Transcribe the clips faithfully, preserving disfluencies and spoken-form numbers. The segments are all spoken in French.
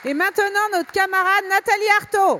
Et maintenant, notre camarade Nathalie Arthaud.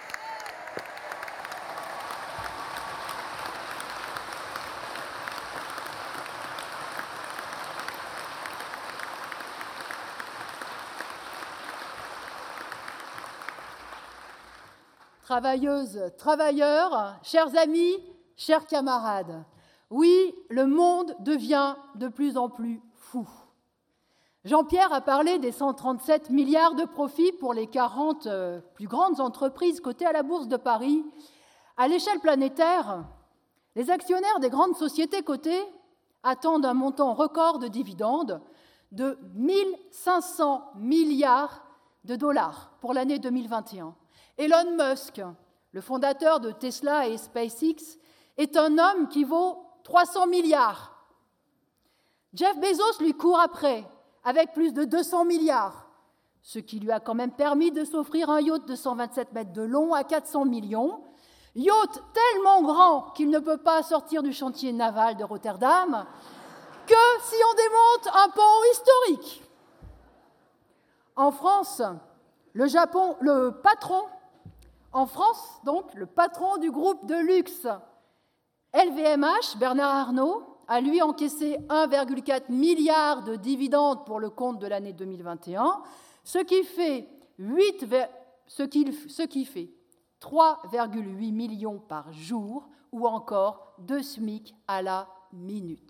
Travailleuses, travailleurs, chers amis, chers camarades, oui, le monde devient de plus en plus fou. Jean-Pierre a parlé des cent trente-sept milliards de profits pour les quarante euh, plus grandes entreprises cotées à la Bourse de Paris. À l'échelle planétaire, les actionnaires des grandes sociétés cotées attendent un montant record de dividendes de mille cinq cents milliards de dollars pour l'année deux mille vingt et un. Elon Musk, le fondateur de Tesla et SpaceX, est un homme qui vaut trois cents milliards. Jeff Bezos lui court après, avec plus de deux cents milliards, ce qui lui a quand même permis de s'offrir un yacht de cent vingt-sept mètres de long à quatre cents millions, yacht tellement grand qu'il ne peut pas sortir du chantier naval de Rotterdam, que si on démonte un pont historique. En France, le Japon, le patron En France, donc, le patron du groupe de luxe L V M H, Bernard Arnault, a lui encaissé un virgule quatre milliard de dividendes pour le compte de l'année deux mille vingt et un, ce qui fait, huit, ce qui, ce qui fait trois virgule huit millions par jour ou encore deux SMIC à la minute.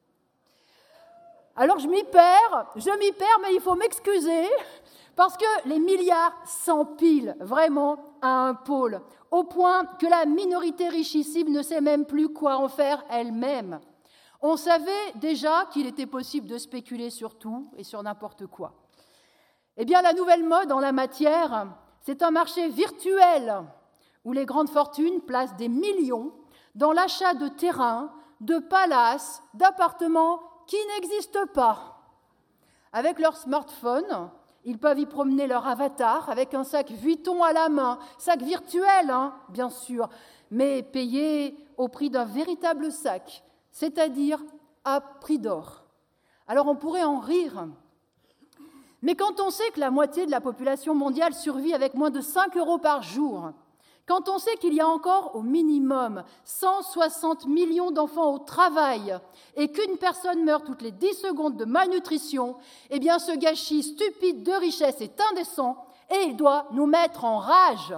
Alors je m'y perds, je m'y perds, mais il faut m'excuser, parce que les milliards s'empilent vraiment à un pôle, au point que la minorité richissime ne sait même plus quoi en faire elle-même. On savait déjà qu'il était possible de spéculer sur tout et sur n'importe quoi. Eh bien, la nouvelle mode en la matière, c'est un marché virtuel où les grandes fortunes placent des millions dans l'achat de terrains, de palaces, d'appartements qui n'existent pas. Avec leur smartphone, ils peuvent y promener leur avatar avec un sac Vuitton à la main, sac virtuel, hein, bien sûr, mais payé au prix d'un véritable sac, c'est-à-dire à prix d'or. Alors on pourrait en rire, mais quand on sait que la moitié de la population mondiale survit avec moins de cinq euros par jour, quand on sait qu'il y a encore au minimum cent soixante millions d'enfants au travail et qu'une personne meurt toutes les dix secondes de malnutrition, eh bien ce gâchis stupide de richesse est indécent et il doit nous mettre en rage.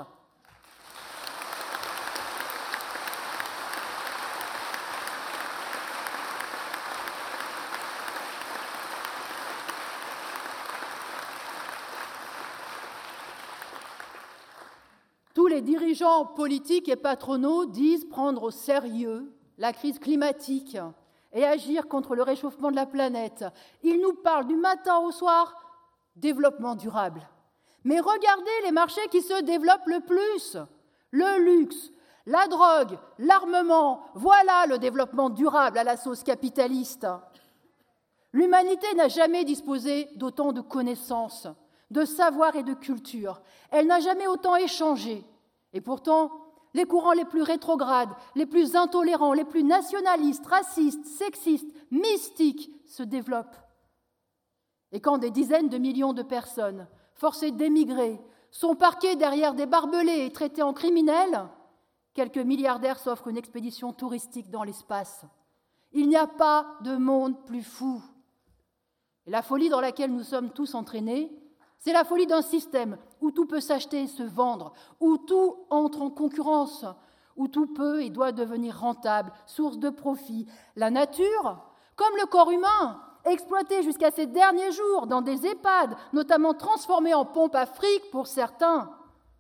Tous les dirigeants politiques et patronaux disent prendre au sérieux la crise climatique et agir contre le réchauffement de la planète. Ils nous parlent du matin au soir développement durable. Mais regardez les marchés qui se développent le plus. Le luxe, la drogue, l'armement, voilà le développement durable à la sauce capitaliste. L'humanité n'a jamais disposé d'autant de connaissances, de savoir et de culture. Elle n'a jamais autant échangé. Et pourtant, les courants les plus rétrogrades, les plus intolérants, les plus nationalistes, racistes, sexistes, mystiques se développent. Et quand des dizaines de millions de personnes, forcées d'émigrer, sont parquées derrière des barbelés et traitées en criminels, quelques milliardaires s'offrent une expédition touristique dans l'espace. Il n'y a pas de monde plus fou. Et la folie dans laquelle nous sommes tous entraînés, c'est la folie d'un système où tout peut s'acheter et se vendre, où tout entre en concurrence, où tout peut et doit devenir rentable, source de profit. La nature, comme le corps humain, exploité jusqu'à ses derniers jours dans des EHPAD, notamment transformés en pompes à fric pour certains.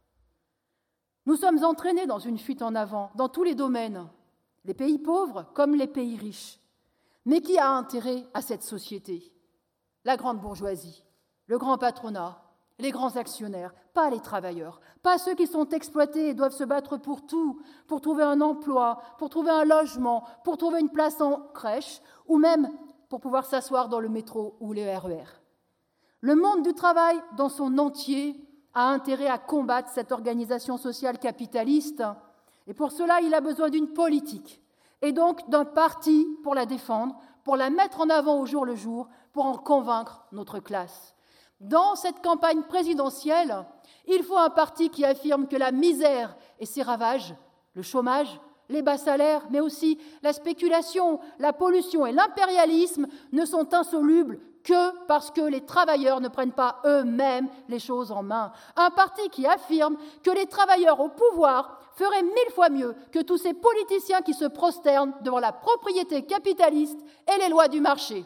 Nous sommes entraînés dans une fuite en avant, dans tous les domaines, les pays pauvres comme les pays riches. Mais qui a intérêt à cette société ? La grande bourgeoisie. Le grand patronat, les grands actionnaires, pas les travailleurs, pas ceux qui sont exploités et doivent se battre pour tout, pour trouver un emploi, pour trouver un logement, pour trouver une place en crèche, ou même pour pouvoir s'asseoir dans le métro ou les R E R. Le monde du travail, dans son entier, a intérêt à combattre cette organisation sociale capitaliste, et pour cela, il a besoin d'une politique, et donc d'un parti pour la défendre, pour la mettre en avant au jour le jour, pour en convaincre notre classe. Dans cette campagne présidentielle, il faut un parti qui affirme que la misère et ses ravages, le chômage, les bas salaires, mais aussi la spéculation, la pollution et l'impérialisme ne sont insolubles que parce que les travailleurs ne prennent pas eux-mêmes les choses en main. Un parti qui affirme que les travailleurs au pouvoir feraient mille fois mieux que tous ces politiciens qui se prosternent devant la propriété capitaliste et les lois du marché.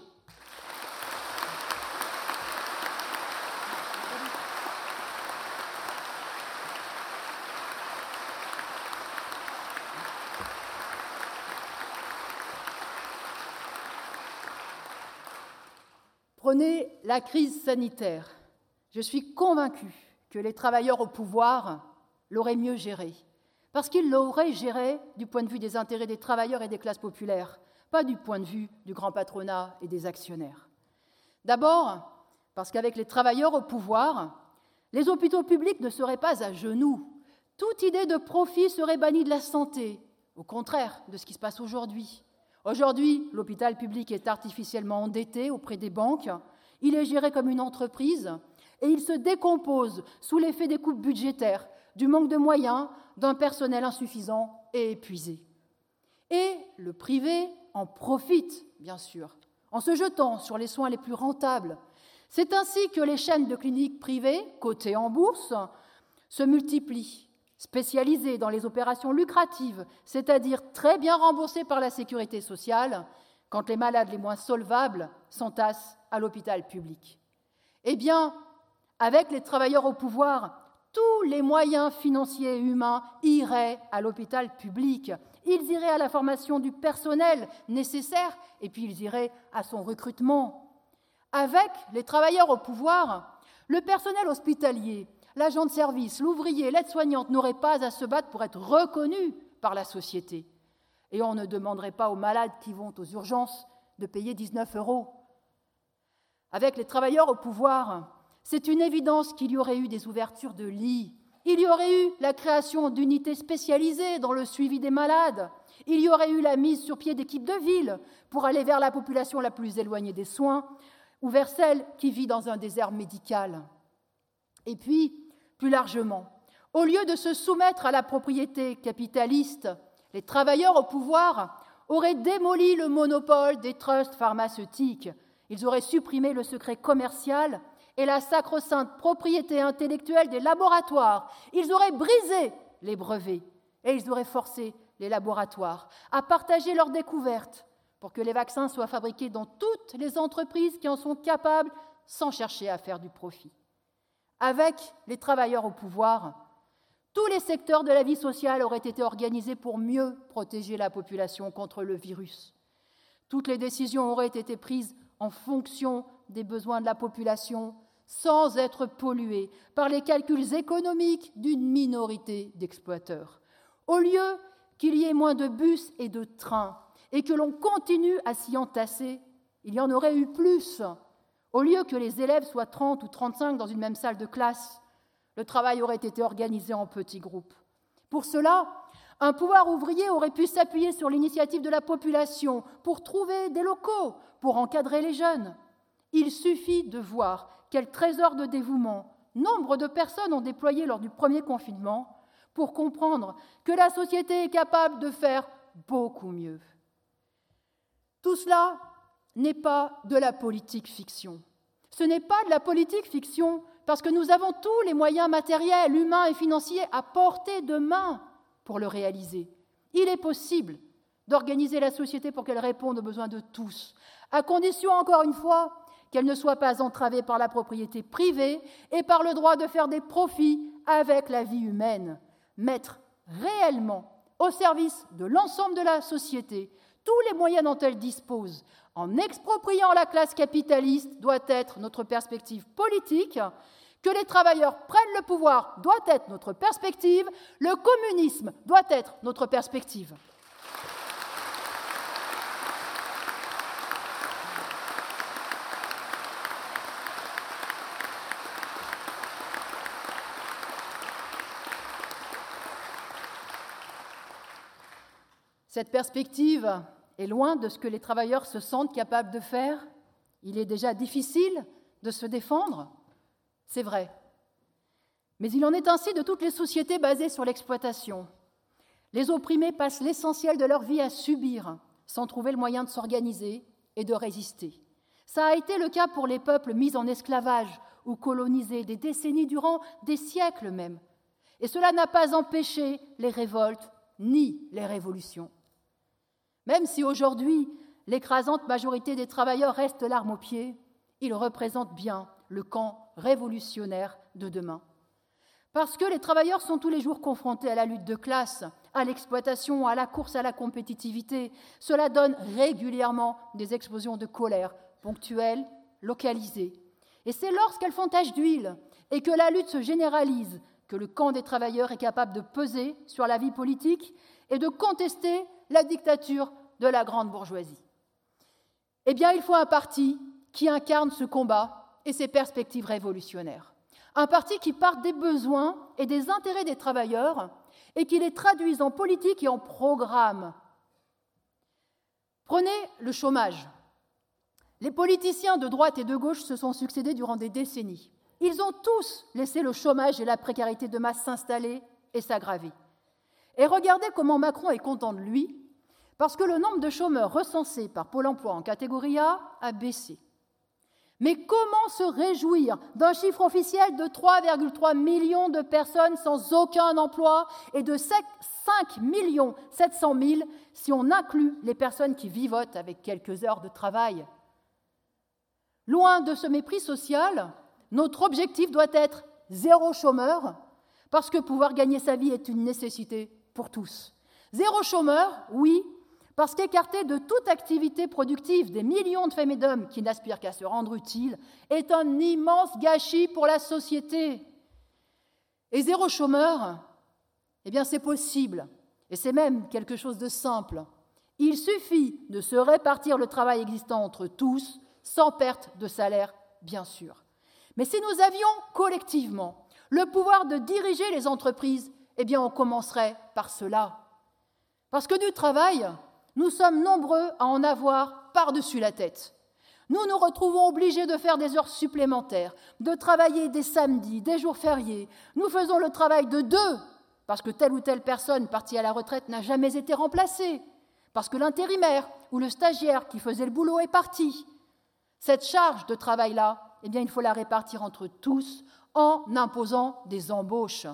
Prenez la crise sanitaire. Je suis convaincue que les travailleurs au pouvoir l'auraient mieux gérée, parce qu'ils l'auraient gérée du point de vue des intérêts des travailleurs et des classes populaires, pas du point de vue du grand patronat et des actionnaires. D'abord, parce qu'avec les travailleurs au pouvoir, les hôpitaux publics ne seraient pas à genoux. Toute idée de profit serait bannie de la santé, au contraire de ce qui se passe aujourd'hui. Aujourd'hui, l'hôpital public est artificiellement endetté auprès des banques, il est géré comme une entreprise et il se décompose sous l'effet des coupes budgétaires, du manque de moyens, d'un personnel insuffisant et épuisé. Et le privé en profite, bien sûr, en se jetant sur les soins les plus rentables. C'est ainsi que les chaînes de cliniques privées, cotées en bourse, se multiplient, spécialisées dans les opérations lucratives, c'est-à-dire très bien remboursées par la sécurité sociale, quand les malades les moins solvables s'entassent à l'hôpital public. Eh bien, avec les travailleurs au pouvoir, tous les moyens financiers et humains iraient à l'hôpital public. Ils iraient à la formation du personnel nécessaire et puis ils iraient à son recrutement. Avec les travailleurs au pouvoir, le personnel hospitalier, l'agent de service, l'ouvrier, l'aide-soignante n'auraient pas à se battre pour être reconnus par la société. Et on ne demanderait pas aux malades qui vont aux urgences de payer dix-neuf euros. Avec les travailleurs au pouvoir, c'est une évidence qu'il y aurait eu des ouvertures de lits. Il y aurait eu la création d'unités spécialisées dans le suivi des malades. Il y aurait eu la mise sur pied d'équipes de ville pour aller vers la population la plus éloignée des soins ou vers celle qui vit dans un désert médical. Et puis, plus largement, au lieu de se soumettre à la propriété capitaliste, les travailleurs au pouvoir auraient démoli le monopole des trusts pharmaceutiques. Ils auraient supprimé le secret commercial et la sacro-sainte propriété intellectuelle des laboratoires. Ils auraient brisé les brevets et ils auraient forcé les laboratoires à partager leurs découvertes pour que les vaccins soient fabriqués dans toutes les entreprises qui en sont capables sans chercher à faire du profit. Avec les travailleurs au pouvoir, tous les secteurs de la vie sociale auraient été organisés pour mieux protéger la population contre le virus. Toutes les décisions auraient été prises en fonction des besoins de la population, sans être polluées par les calculs économiques d'une minorité d'exploiteurs. Au lieu qu'il y ait moins de bus et de trains, et que l'on continue à s'y entasser, il y en aurait eu plus. Au lieu que les élèves soient trente ou trente-cinq dans une même salle de classe, le travail aurait été organisé en petits groupes. Pour cela, un pouvoir ouvrier aurait pu s'appuyer sur l'initiative de la population pour trouver des locaux, pour encadrer les jeunes. Il suffit de voir quel trésor de dévouement nombre de personnes ont déployé lors du premier confinement pour comprendre que la société est capable de faire beaucoup mieux. Tout cela n'est pas de la politique fiction. Ce n'est pas de la politique fiction parce que nous avons tous les moyens matériels, humains et financiers à portée de main pour le réaliser. Il est possible d'organiser la société pour qu'elle réponde aux besoins de tous, à condition, encore une fois, qu'elle ne soit pas entravée par la propriété privée et par le droit de faire des profits avec la vie humaine. Mettre réellement au service de l'ensemble de la société tous les moyens dont elle dispose, en expropriant la classe capitaliste, doit être notre perspective politique. Que les travailleurs prennent le pouvoir doit être notre perspective. Le communisme doit être notre perspective. Cette perspective est loin de ce que les travailleurs se sentent capables de faire. Il est déjà difficile de se défendre. c'est vrai. Mais il en est ainsi de toutes les sociétés basées sur l'exploitation. Les opprimés passent l'essentiel de leur vie à subir, sans trouver le moyen de s'organiser et de résister. Ça a été le cas pour les peuples mis en esclavage ou colonisés des décennies durant, des siècles même. Et cela n'a pas empêché les révoltes ni les révolutions. Même si aujourd'hui, l'écrasante majorité des travailleurs reste l'arme au pied, ils représentent bien le camp révolutionnaire de demain. Parce que les travailleurs sont tous les jours confrontés à la lutte de classe, à l'exploitation, à la course à la compétitivité, cela donne régulièrement des explosions de colère, ponctuelles, localisées. Et c'est lorsqu'elles font tache d'huile et que la lutte se généralise que le camp des travailleurs est capable de peser sur la vie politique et de contester la dictature de la grande bourgeoisie. Eh bien, il faut un parti qui incarne ce combat et ses perspectives révolutionnaires. Un parti qui parte des besoins et des intérêts des travailleurs et qui les traduise en politique et en programme. Prenez le chômage. Les politiciens de droite et de gauche se sont succédés durant des décennies. Ils ont tous laissé le chômage et la précarité de masse s'installer et s'aggraver. Et regardez comment Macron est content de lui, parce que le nombre de chômeurs recensés par Pôle emploi en catégorie A a baissé. Mais comment se réjouir d'un chiffre officiel de trois virgule trois millions de personnes sans aucun emploi et de cinq millions sept cent mille si on inclut les personnes qui vivotent avec quelques heures de travail? Loin de ce mépris social, notre objectif doit être zéro chômeur, parce que pouvoir gagner sa vie est une nécessité pour tous. Zéro chômeur, oui, parce qu'écarter de toute activité productive des millions de femmes et d'hommes qui n'aspirent qu'à se rendre utiles est un immense gâchis pour la société. Et zéro chômeur, eh bien c'est possible, et c'est même quelque chose de simple. Il suffit de se répartir le travail existant entre tous, sans perte de salaire, bien sûr. Mais si nous avions collectivement le pouvoir de diriger les entreprises, eh bien on commencerait par cela. Parce que du travail, nous sommes nombreux à en avoir par-dessus la tête. Nous nous retrouvons obligés de faire des heures supplémentaires, de travailler des samedis, des jours fériés. Nous faisons le travail de deux, parce que telle ou telle personne partie à la retraite n'a jamais été remplacée, parce que l'intérimaire ou le stagiaire qui faisait le boulot est parti. Cette charge de travail-là, eh bien, il faut la répartir entre tous en imposant des embauches.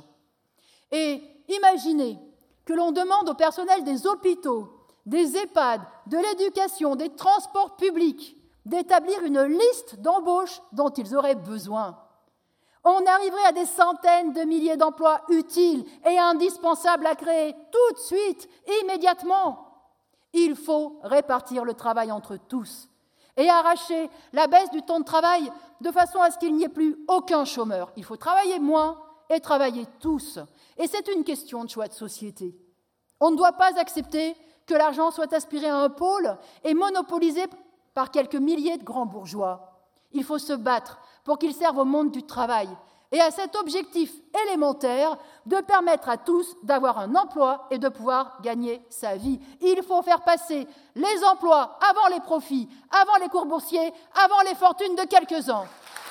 Et imaginez que l'on demande au personnel des hôpitaux, des EHPAD, de l'éducation, des transports publics, d'établir une liste d'embauches dont ils auraient besoin. On arriverait à des centaines de milliers d'emplois utiles et indispensables à créer tout de suite, immédiatement. Il faut répartir le travail entre tous et arracher la baisse du temps de travail de façon à ce qu'il n'y ait plus aucun chômeur. Il faut travailler moins et travailler tous. Et c'est une question de choix de société. On ne doit pas accepter que l'argent soit aspiré à un pôle et monopolisé par quelques milliers de grands bourgeois. Il faut se battre pour qu'il serve au monde du travail et à cet objectif élémentaire de permettre à tous d'avoir un emploi et de pouvoir gagner sa vie. Il faut faire passer les emplois avant les profits, avant les cours boursiers, avant les fortunes de quelques-uns.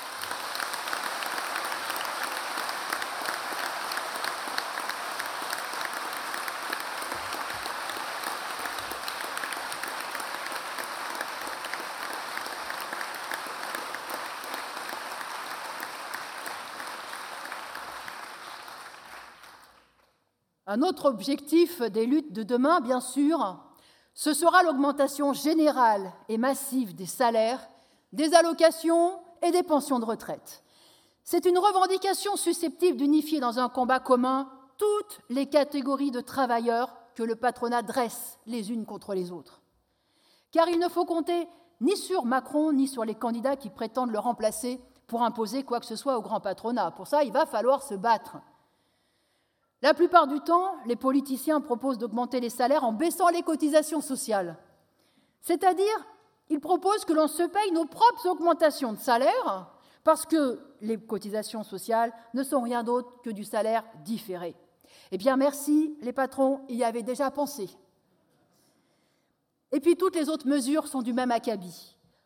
Un autre objectif des luttes de demain, bien sûr, ce sera l'augmentation générale et massive des salaires, des allocations et des pensions de retraite. C'est une revendication susceptible d'unifier dans un combat commun toutes les catégories de travailleurs que le patronat dresse les unes contre les autres. Car il ne faut compter ni sur Macron ni sur les candidats qui prétendent le remplacer pour imposer quoi que ce soit au grand patronat. Pour ça, il va falloir se battre. La plupart du temps, les politiciens proposent d'augmenter les salaires en baissant les cotisations sociales. C'est-à-dire, ils proposent que l'on se paye nos propres augmentations de salaire parce que les cotisations sociales ne sont rien d'autre que du salaire différé. Eh bien, merci, les patrons y avaient déjà pensé. Et puis, toutes les autres mesures sont du même acabit.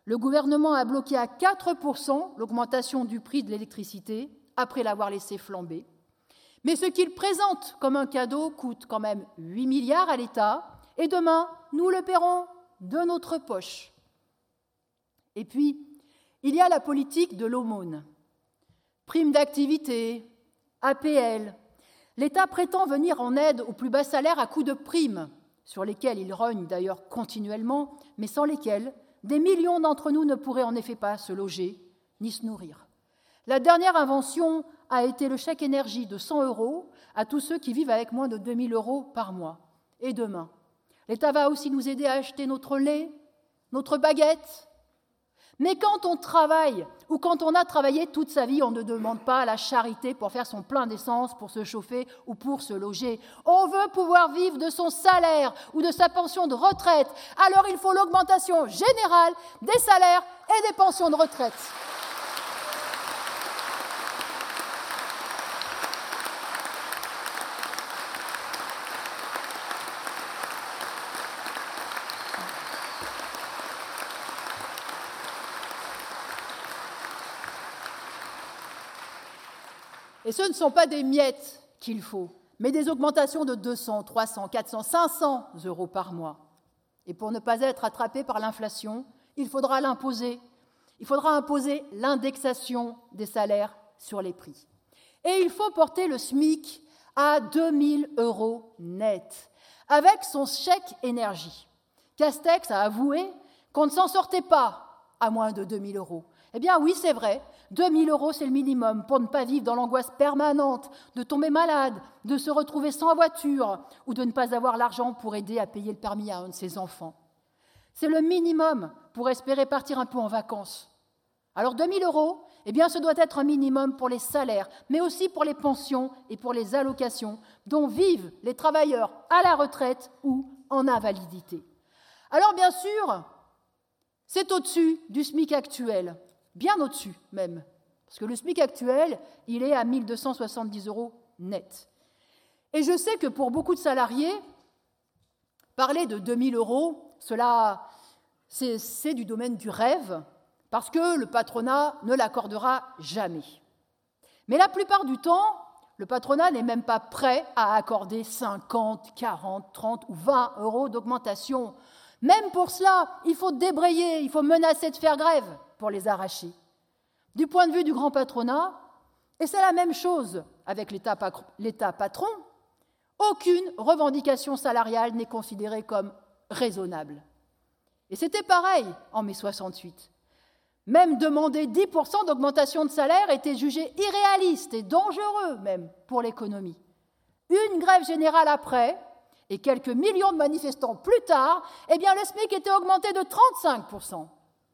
Le gouvernement a bloqué à quatre pour cent l'augmentation du prix de l'électricité après l'avoir laissé flamber. Mais ce qu'il présente comme un cadeau coûte quand même huit milliards à l'État et demain, nous le paierons de notre poche. Et puis, il y a la politique de l'aumône. Prime d'activité, A P L. L'État prétend venir en aide aux plus bas salaires à coups de primes, sur lesquelles il rogne d'ailleurs continuellement, mais sans lesquelles des millions d'entre nous ne pourraient en effet pas se loger ni se nourrir. La dernière invention a été le chèque énergie de cent euros à tous ceux qui vivent avec moins de deux mille euros par mois. Et demain, l'État va aussi nous aider à acheter notre lait, notre baguette. Mais quand on travaille ou quand on a travaillé toute sa vie, on ne demande pas la charité pour faire son plein d'essence, pour se chauffer ou pour se loger. On veut pouvoir vivre de son salaire ou de sa pension de retraite. Alors il faut l'augmentation générale des salaires et des pensions de retraite. Et ce ne sont pas des miettes qu'il faut, mais des augmentations de deux cents, trois cents, quatre cents, cinq cents euros par mois. Et pour ne pas être attrapé par l'inflation, il faudra l'imposer. Il faudra imposer l'indexation des salaires sur les prix. Et il faut porter le SMIC à deux mille euros net, avec son chèque énergie. Castex a avoué qu'on ne s'en sortait pas à moins de deux mille euros. Eh bien oui, c'est vrai, deux mille euros, c'est le minimum pour ne pas vivre dans l'angoisse permanente de tomber malade, de se retrouver sans voiture ou de ne pas avoir l'argent pour aider à payer le permis à un de ses enfants. C'est le minimum pour espérer partir un peu en vacances. Alors deux mille euros, eh bien ce doit être un minimum pour les salaires, mais aussi pour les pensions et pour les allocations dont vivent les travailleurs à la retraite ou en invalidité. Alors bien sûr, c'est au-dessus du SMIC actuel. Bien au-dessus même, parce que le SMIC actuel, il est à mille deux cent soixante-dix euros net. Et je sais que pour beaucoup de salariés, parler de deux mille euros, cela, c'est, c'est du domaine du rêve, parce que le patronat ne l'accordera jamais. Mais la plupart du temps, le patronat n'est même pas prêt à accorder cinquante, quarante, trente ou vingt euros d'augmentation. Même pour cela, il faut débrayer, il faut menacer de faire grève pour les arracher. Du point de vue du grand patronat, et c'est la même chose avec l'État, l'État patron, aucune revendication salariale n'est considérée comme raisonnable. Et c'était pareil en mai soixante-huit. Même demander dix pour cent d'augmentation de salaire était jugé irréaliste et dangereux même pour l'économie. Une grève générale après, et quelques millions de manifestants plus tard, eh bien le SMIC était augmenté de trente-cinq pour cent.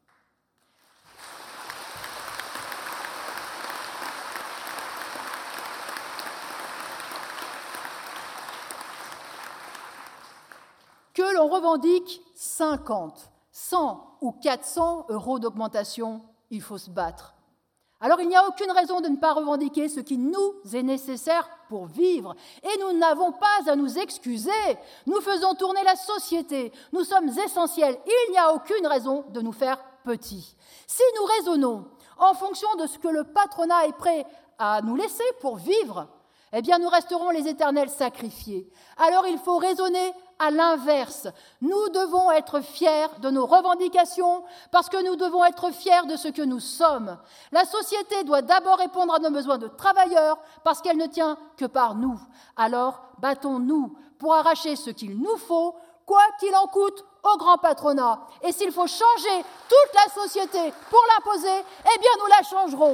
Que l'on revendique cinquante, cent ou quatre cents euros d'augmentation, il faut se battre. Alors il n'y a aucune raison de ne pas revendiquer ce qui nous est nécessaire pour vivre. Et nous n'avons pas à nous excuser. Nous faisons tourner la société. Nous sommes essentiels. Il n'y a aucune raison de nous faire petits. Si nous raisonnons en fonction de ce que le patronat est prêt à nous laisser pour vivre, eh bien nous resterons les éternels sacrifiés. Alors il faut raisonner à l'inverse. Nous devons être fiers de nos revendications parce que nous devons être fiers de ce que nous sommes. La société doit d'abord répondre à nos besoins de travailleurs parce qu'elle ne tient que par nous. Alors battons-nous pour arracher ce qu'il nous faut, quoi qu'il en coûte au grand patronat. Et s'il faut changer toute la société pour l'imposer, eh bien nous la changerons.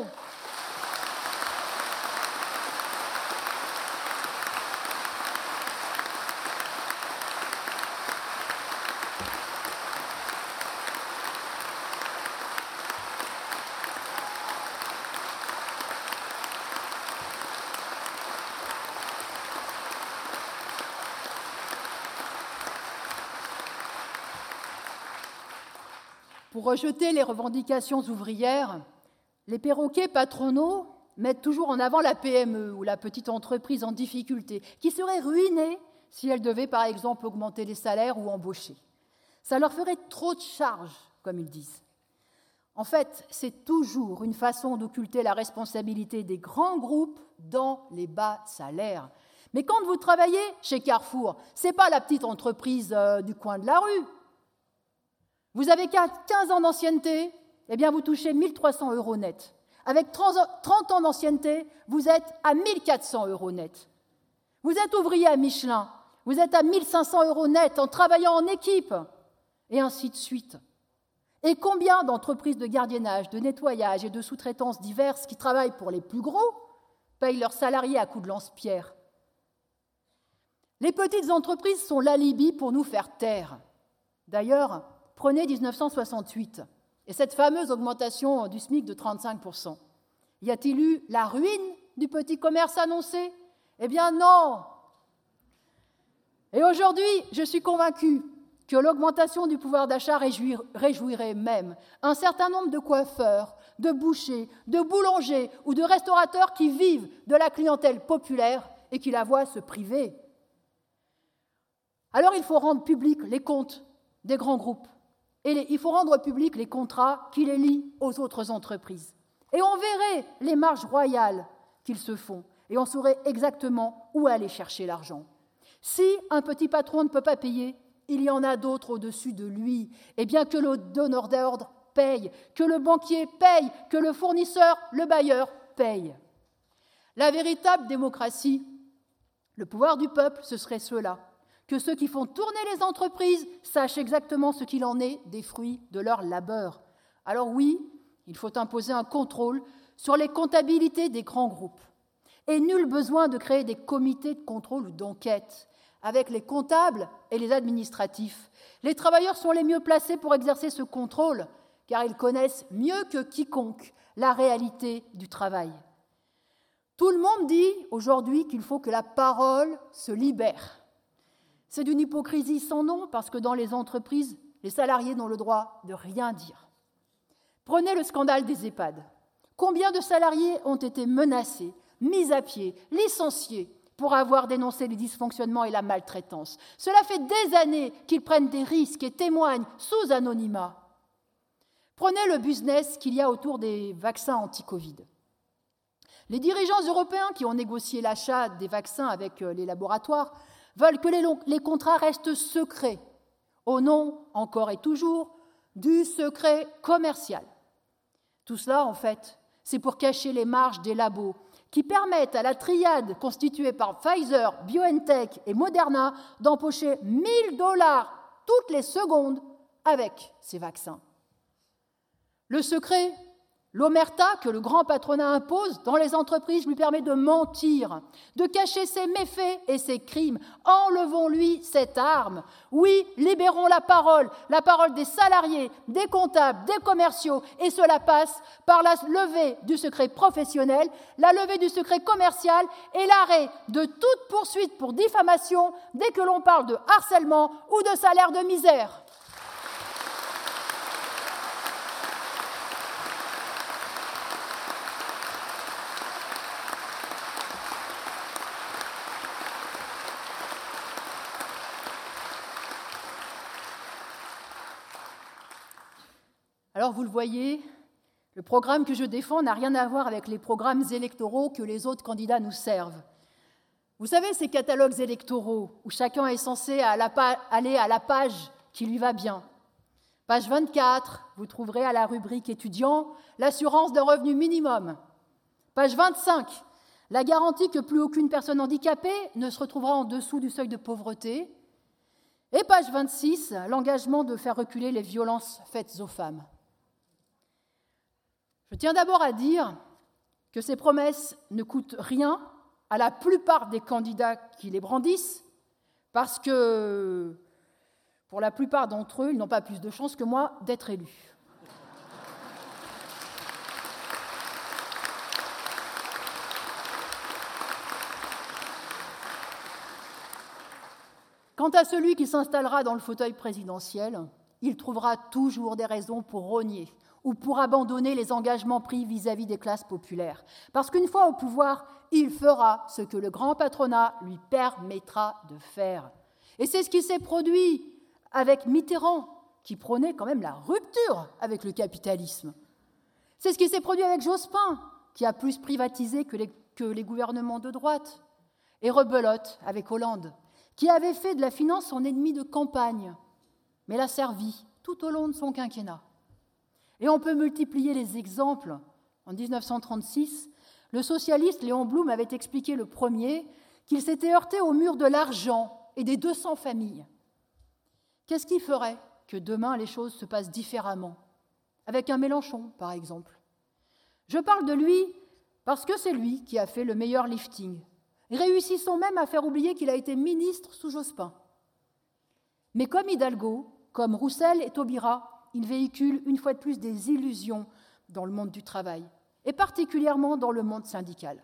Pour rejeter les revendications ouvrières, les perroquets patronaux mettent toujours en avant la P M E ou la petite entreprise en difficulté, qui serait ruinée si elle devait, par exemple, augmenter les salaires ou embaucher. Ça leur ferait trop de charges, comme ils disent. En fait, c'est toujours une façon d'occulter la responsabilité des grands groupes dans les bas salaires. Mais quand vous travaillez chez Carrefour, ce n'est pas la petite entreprise euh, du coin de la rue. Vous avez quinze ans d'ancienneté, eh bien vous touchez mille trois cents euros net. Avec trente ans d'ancienneté, vous êtes à mille quatre cents euros net. Vous êtes ouvrier à Michelin, vous êtes à mille cinq cents euros net en travaillant en équipe, et ainsi de suite. Et combien d'entreprises de gardiennage, de nettoyage et de sous-traitances diverses qui travaillent pour les plus gros payent leurs salariés à coups de lance-pierre? Les petites entreprises sont l'alibi pour nous faire taire. D'ailleurs, prenez mille neuf cent soixante-huit et cette fameuse augmentation du SMIC de trente-cinq pour cent. Y a-t-il eu la ruine du petit commerce annoncée? Eh bien non. Et aujourd'hui, je suis convaincue que l'augmentation du pouvoir d'achat réjouir, réjouirait même un certain nombre de coiffeurs, de bouchers, de boulangers ou de restaurateurs qui vivent de la clientèle populaire et qui la voient se priver. Alors il faut rendre publics les comptes des grands groupes et les, il faut rendre publics les contrats qui les lient aux autres entreprises. Et on verrait les marges royales qu'ils se font et on saurait exactement où aller chercher l'argent. Si un petit patron ne peut pas payer, il y en a d'autres au-dessus de lui. Et bien que le donneur d'ordre paye, que le banquier paye, que le fournisseur, le bailleur paye. La véritable démocratie, le pouvoir du peuple, ce serait cela. Que ceux qui font tourner les entreprises sachent exactement ce qu'il en est des fruits de leur labeur. Alors oui, il faut imposer un contrôle sur les comptabilités des grands groupes. Et nul besoin de créer des comités de contrôle ou d'enquête. Avec les comptables et les administratifs, les travailleurs sont les mieux placés pour exercer ce contrôle, car ils connaissent mieux que quiconque la réalité du travail. Tout le monde dit aujourd'hui qu'il faut que la parole se libère. C'est d'une hypocrisie sans nom, parce que dans les entreprises, les salariés n'ont le droit de rien dire. Prenez le scandale des EHPAD. Combien de salariés ont été menacés, mis à pied, licenciés, pour avoir dénoncé les dysfonctionnements et la maltraitance? Cela fait des années qu'ils prennent des risques et témoignent sous anonymat. Prenez le business qu'il y a autour des vaccins anti-Covid. Les dirigeants européens qui ont négocié l'achat des vaccins avec les laboratoires veulent que les, les contrats restent secrets, au nom, encore et toujours, du secret commercial. Tout cela, en fait, c'est pour cacher les marges des labos qui permettent à la triade constituée par Pfizer, BioNTech et Moderna d'empocher mille dollars toutes les secondes avec ces vaccins. Le secret, l'omerta que le grand patronat impose dans les entreprises lui permet de mentir, de cacher ses méfaits et ses crimes. Enlevons-lui cette arme. Oui, libérons la parole, la parole des salariés, des comptables, des commerciaux, et cela passe par la levée du secret professionnel, la levée du secret commercial et l'arrêt de toute poursuite pour diffamation dès que l'on parle de harcèlement ou de salaire de misère. Alors, vous le voyez, le programme que je défends n'a rien à voir avec les programmes électoraux que les autres candidats nous servent. Vous savez, ces catalogues électoraux où chacun est censé aller à la page qui lui va bien. Page vingt-quatre, vous trouverez à la rubrique étudiant l'assurance d'un revenu minimum. Page vingt-cinq, la garantie que plus aucune personne handicapée ne se retrouvera en dessous du seuil de pauvreté. Et page vingt-six, l'engagement de faire reculer les violences faites aux femmes. Je tiens d'abord à dire que ces promesses ne coûtent rien à la plupart des candidats qui les brandissent, parce que, pour la plupart d'entre eux, ils n'ont pas plus de chances que moi d'être élus. Quant à celui qui s'installera dans le fauteuil présidentiel, il trouvera toujours des raisons pour rogner ou pour abandonner les engagements pris vis-à-vis des classes populaires. Parce qu'une fois au pouvoir, il fera ce que le grand patronat lui permettra de faire. Et c'est ce qui s'est produit avec Mitterrand, qui prônait quand même la rupture avec le capitalisme. C'est ce qui s'est produit avec Jospin, qui a plus privatisé que les, que les gouvernements de droite, et rebelote avec Hollande, qui avait fait de la finance son ennemi de campagne, mais l'a servi tout au long de son quinquennat. Et on peut multiplier les exemples. En dix-neuf cent trente-six, le socialiste Léon Blum avait expliqué le premier qu'il s'était heurté au mur de l'argent et des deux cents familles. Qu'est-ce qui ferait que demain les choses se passent différemment? Avec un Mélenchon, par exemple. Je parle de lui parce que c'est lui qui a fait le meilleur lifting, réussissant même à faire oublier qu'il a été ministre sous Jospin. Mais comme Hidalgo, comme Roussel et Taubira, il véhicule une fois de plus des illusions dans le monde du travail, et particulièrement dans le monde syndical.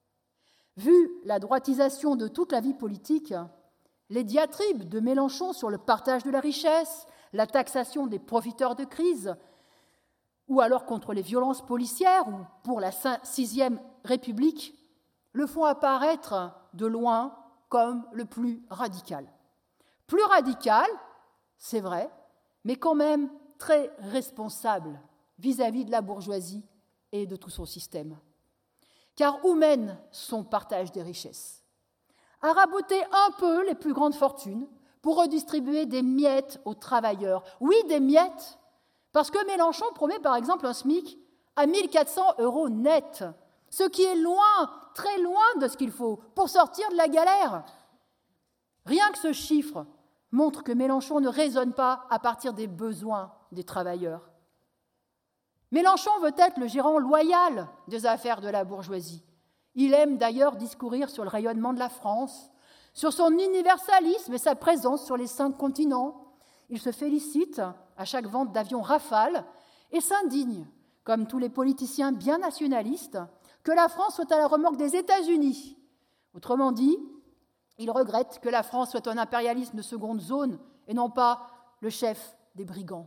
Vu la droitisation de toute la vie politique, les diatribes de Mélenchon sur le partage de la richesse, la taxation des profiteurs de crise, ou alors contre les violences policières, ou pour la sixième République, le font apparaître de loin comme le plus radical. Plus radical, c'est vrai, mais quand même très responsable vis-à-vis de la bourgeoisie et de tout son système. Car où mène son partage des richesses? À raboter un peu les plus grandes fortunes pour redistribuer des miettes aux travailleurs. Oui, des miettes, parce que Mélenchon promet par exemple un SMIC à mille quatre cents euros net, ce qui est loin, très loin de ce qu'il faut pour sortir de la galère. Rien que ce chiffre montre que Mélenchon ne raisonne pas à partir des besoins des travailleurs. Mélenchon veut être le gérant loyal des affaires de la bourgeoisie. Il aime d'ailleurs discourir sur le rayonnement de la France, sur son universalisme et sa présence sur les cinq continents. Il se félicite à chaque vente d'avions Rafale et s'indigne, comme tous les politiciens bien nationalistes, que la France soit à la remorque des États-Unis. Autrement dit, il regrette que la France soit un impérialisme de seconde zone et non pas le chef des brigands.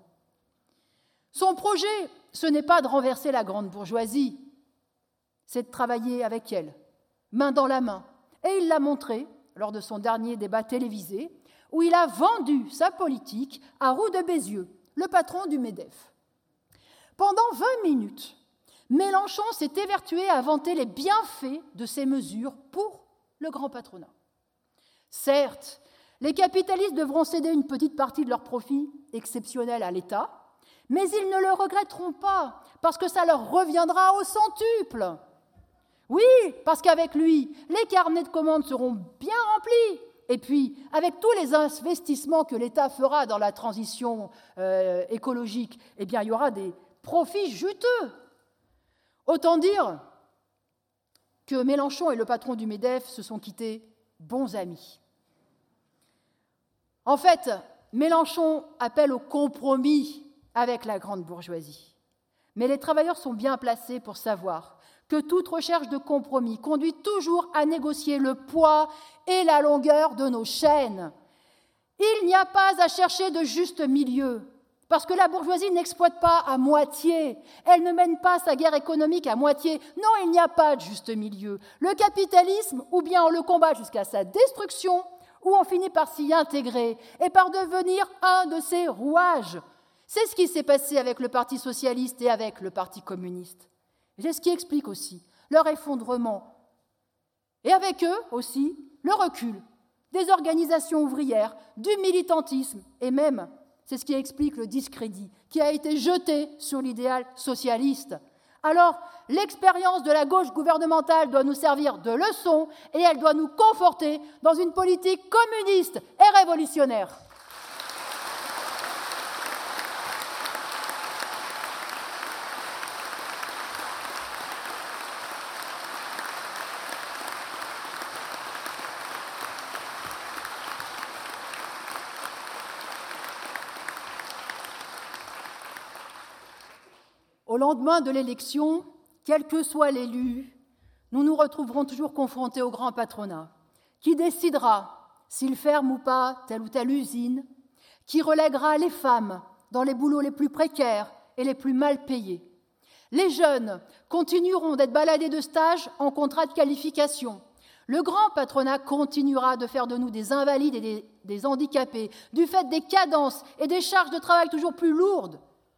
Son projet, ce n'est pas de renverser la grande bourgeoisie, c'est de travailler avec elle, main dans la main. Et il l'a montré lors de son dernier débat télévisé, où il a vendu sa politique à Roux de Bézieux, le patron du MEDEF. Pendant vingt minutes, Mélenchon s'est évertué à vanter les bienfaits de ces mesures pour le grand patronat. Certes, les capitalistes devront céder une petite partie de leurs profits exceptionnels à l'État, mais ils ne le regretteront pas, parce que ça leur reviendra au centuple. Oui, parce qu'avec lui, les carnets de commandes seront bien remplis. Et puis, avec tous les investissements que l'État fera dans la transition euh, écologique, eh bien, il y aura des profits juteux. Autant dire que Mélenchon et le patron du MEDEF se sont quittés bons amis. En fait, Mélenchon appelle au compromis avec la grande bourgeoisie. Mais les travailleurs sont bien placés pour savoir que toute recherche de compromis conduit toujours à négocier le poids et la longueur de nos chaînes. Il n'y a pas à chercher de juste milieu, parce que la bourgeoisie n'exploite pas à moitié, elle ne mène pas sa guerre économique à moitié. Non, il n'y a pas de juste milieu. Le capitalisme, ou bien on le combat jusqu'à sa destruction, ou on finit par s'y intégrer et par devenir un de ses rouages. C'est ce qui s'est passé avec le Parti socialiste et avec le Parti communiste. C'est ce qui explique aussi leur effondrement. Et avec eux aussi, le recul des organisations ouvrières, du militantisme et même, c'est ce qui explique le discrédit qui a été jeté sur l'idéal socialiste. Alors, l'expérience de la gauche gouvernementale doit nous servir de leçon et elle doit nous conforter dans une politique communiste et révolutionnaire. Au lendemain de l'élection, quel que soit l'élu, nous nous retrouverons toujours confrontés au grand patronat, qui décidera s'il ferme ou pas telle ou telle usine, qui relèguera les femmes dans les boulots les plus précaires et les plus mal payés. Les jeunes continueront d'être baladés de stage en contrat de qualification. Le grand patronat continuera de faire de nous des invalides et des, des handicapés, du fait des cadences et des charges de travail toujours plus lourdes.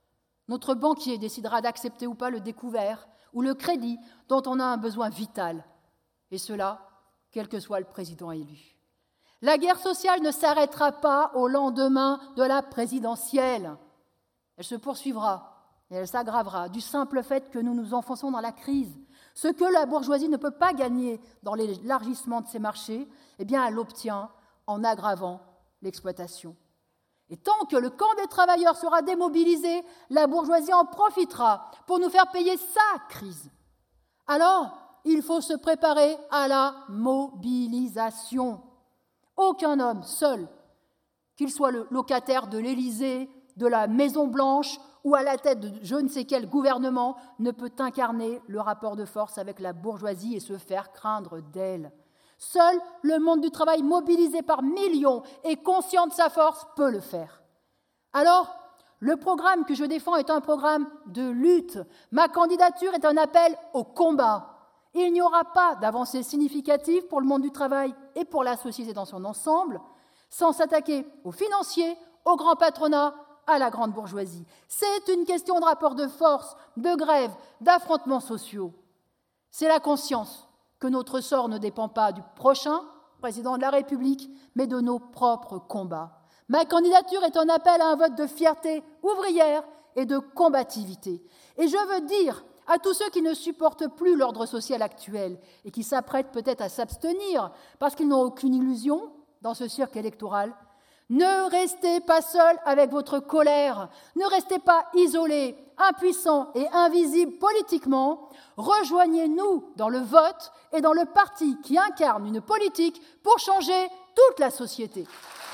Notre banquier décidera d'accepter ou pas le découvert ou le crédit dont on a un besoin vital. Et cela, quel que soit le président élu. La guerre sociale ne s'arrêtera pas au lendemain de la présidentielle. Elle se poursuivra et elle s'aggravera du simple fait que nous nous enfonçons dans la crise. Ce que la bourgeoisie ne peut pas gagner dans l'élargissement de ses marchés, eh bien, elle l'obtient en aggravant l'exploitation. Et tant que le camp des travailleurs sera démobilisé, la bourgeoisie en profitera pour nous faire payer sa crise. Alors, il faut se préparer à la mobilisation. Aucun homme seul, qu'il soit le locataire de l'Élysée, de la Maison-Blanche ou à la tête de je ne sais quel gouvernement, ne peut incarner le rapport de force avec la bourgeoisie et se faire craindre d'elle. Seul le monde du travail mobilisé par millions et conscient de sa force peut le faire. Alors, le programme que je défends est un programme de lutte. Ma candidature est un appel au combat. Il n'y aura pas d'avancée significative pour le monde du travail et pour la société dans son ensemble sans s'attaquer aux financiers, au grand patronat, à la grande bourgeoisie. C'est une question de rapport de force, de grève, d'affrontements sociaux. C'est la conscience que notre sort ne dépend pas du prochain président de la République, mais de nos propres combats. Ma candidature est un appel à un vote de fierté ouvrière et de combativité. Et je veux dire à tous ceux qui ne supportent plus l'ordre social actuel et qui s'apprêtent peut-être à s'abstenir parce qu'ils n'ont aucune illusion dans ce cirque électoral, ne restez pas seuls avec votre colère, ne restez pas isolés, impuissants et invisibles politiquement. Rejoignez-nous dans le vote et dans le parti qui incarne une politique pour changer toute la société.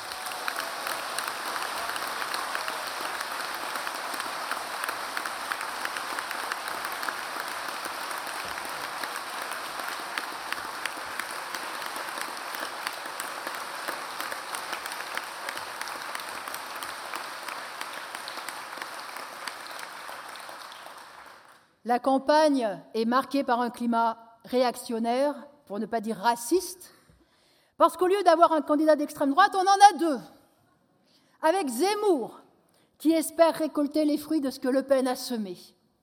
La campagne est marquée par un climat réactionnaire, pour ne pas dire raciste, parce qu'au lieu d'avoir un candidat d'extrême droite, on en a deux. Avec Zemmour, qui espère récolter les fruits de ce que Le Pen a semé.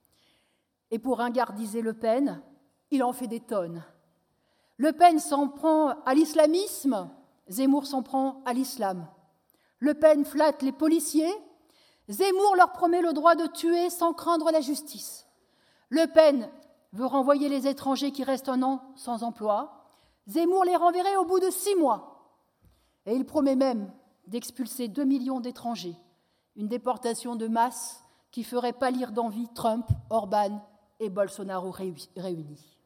Et pour ringardiser Le Pen, il en fait des tonnes. Le Pen s'en prend à l'islamisme, Zemmour s'en prend à l'islam. Le Pen flatte les policiers, Zemmour leur promet le droit de tuer sans craindre la justice. Le Pen veut renvoyer les étrangers qui restent un an sans emploi. Zemmour les renverrait au bout de six mois. Et il promet même d'expulser deux millions d'étrangers, une déportation de masse qui ferait pâlir d'envie Trump, Orban et Bolsonaro réunis.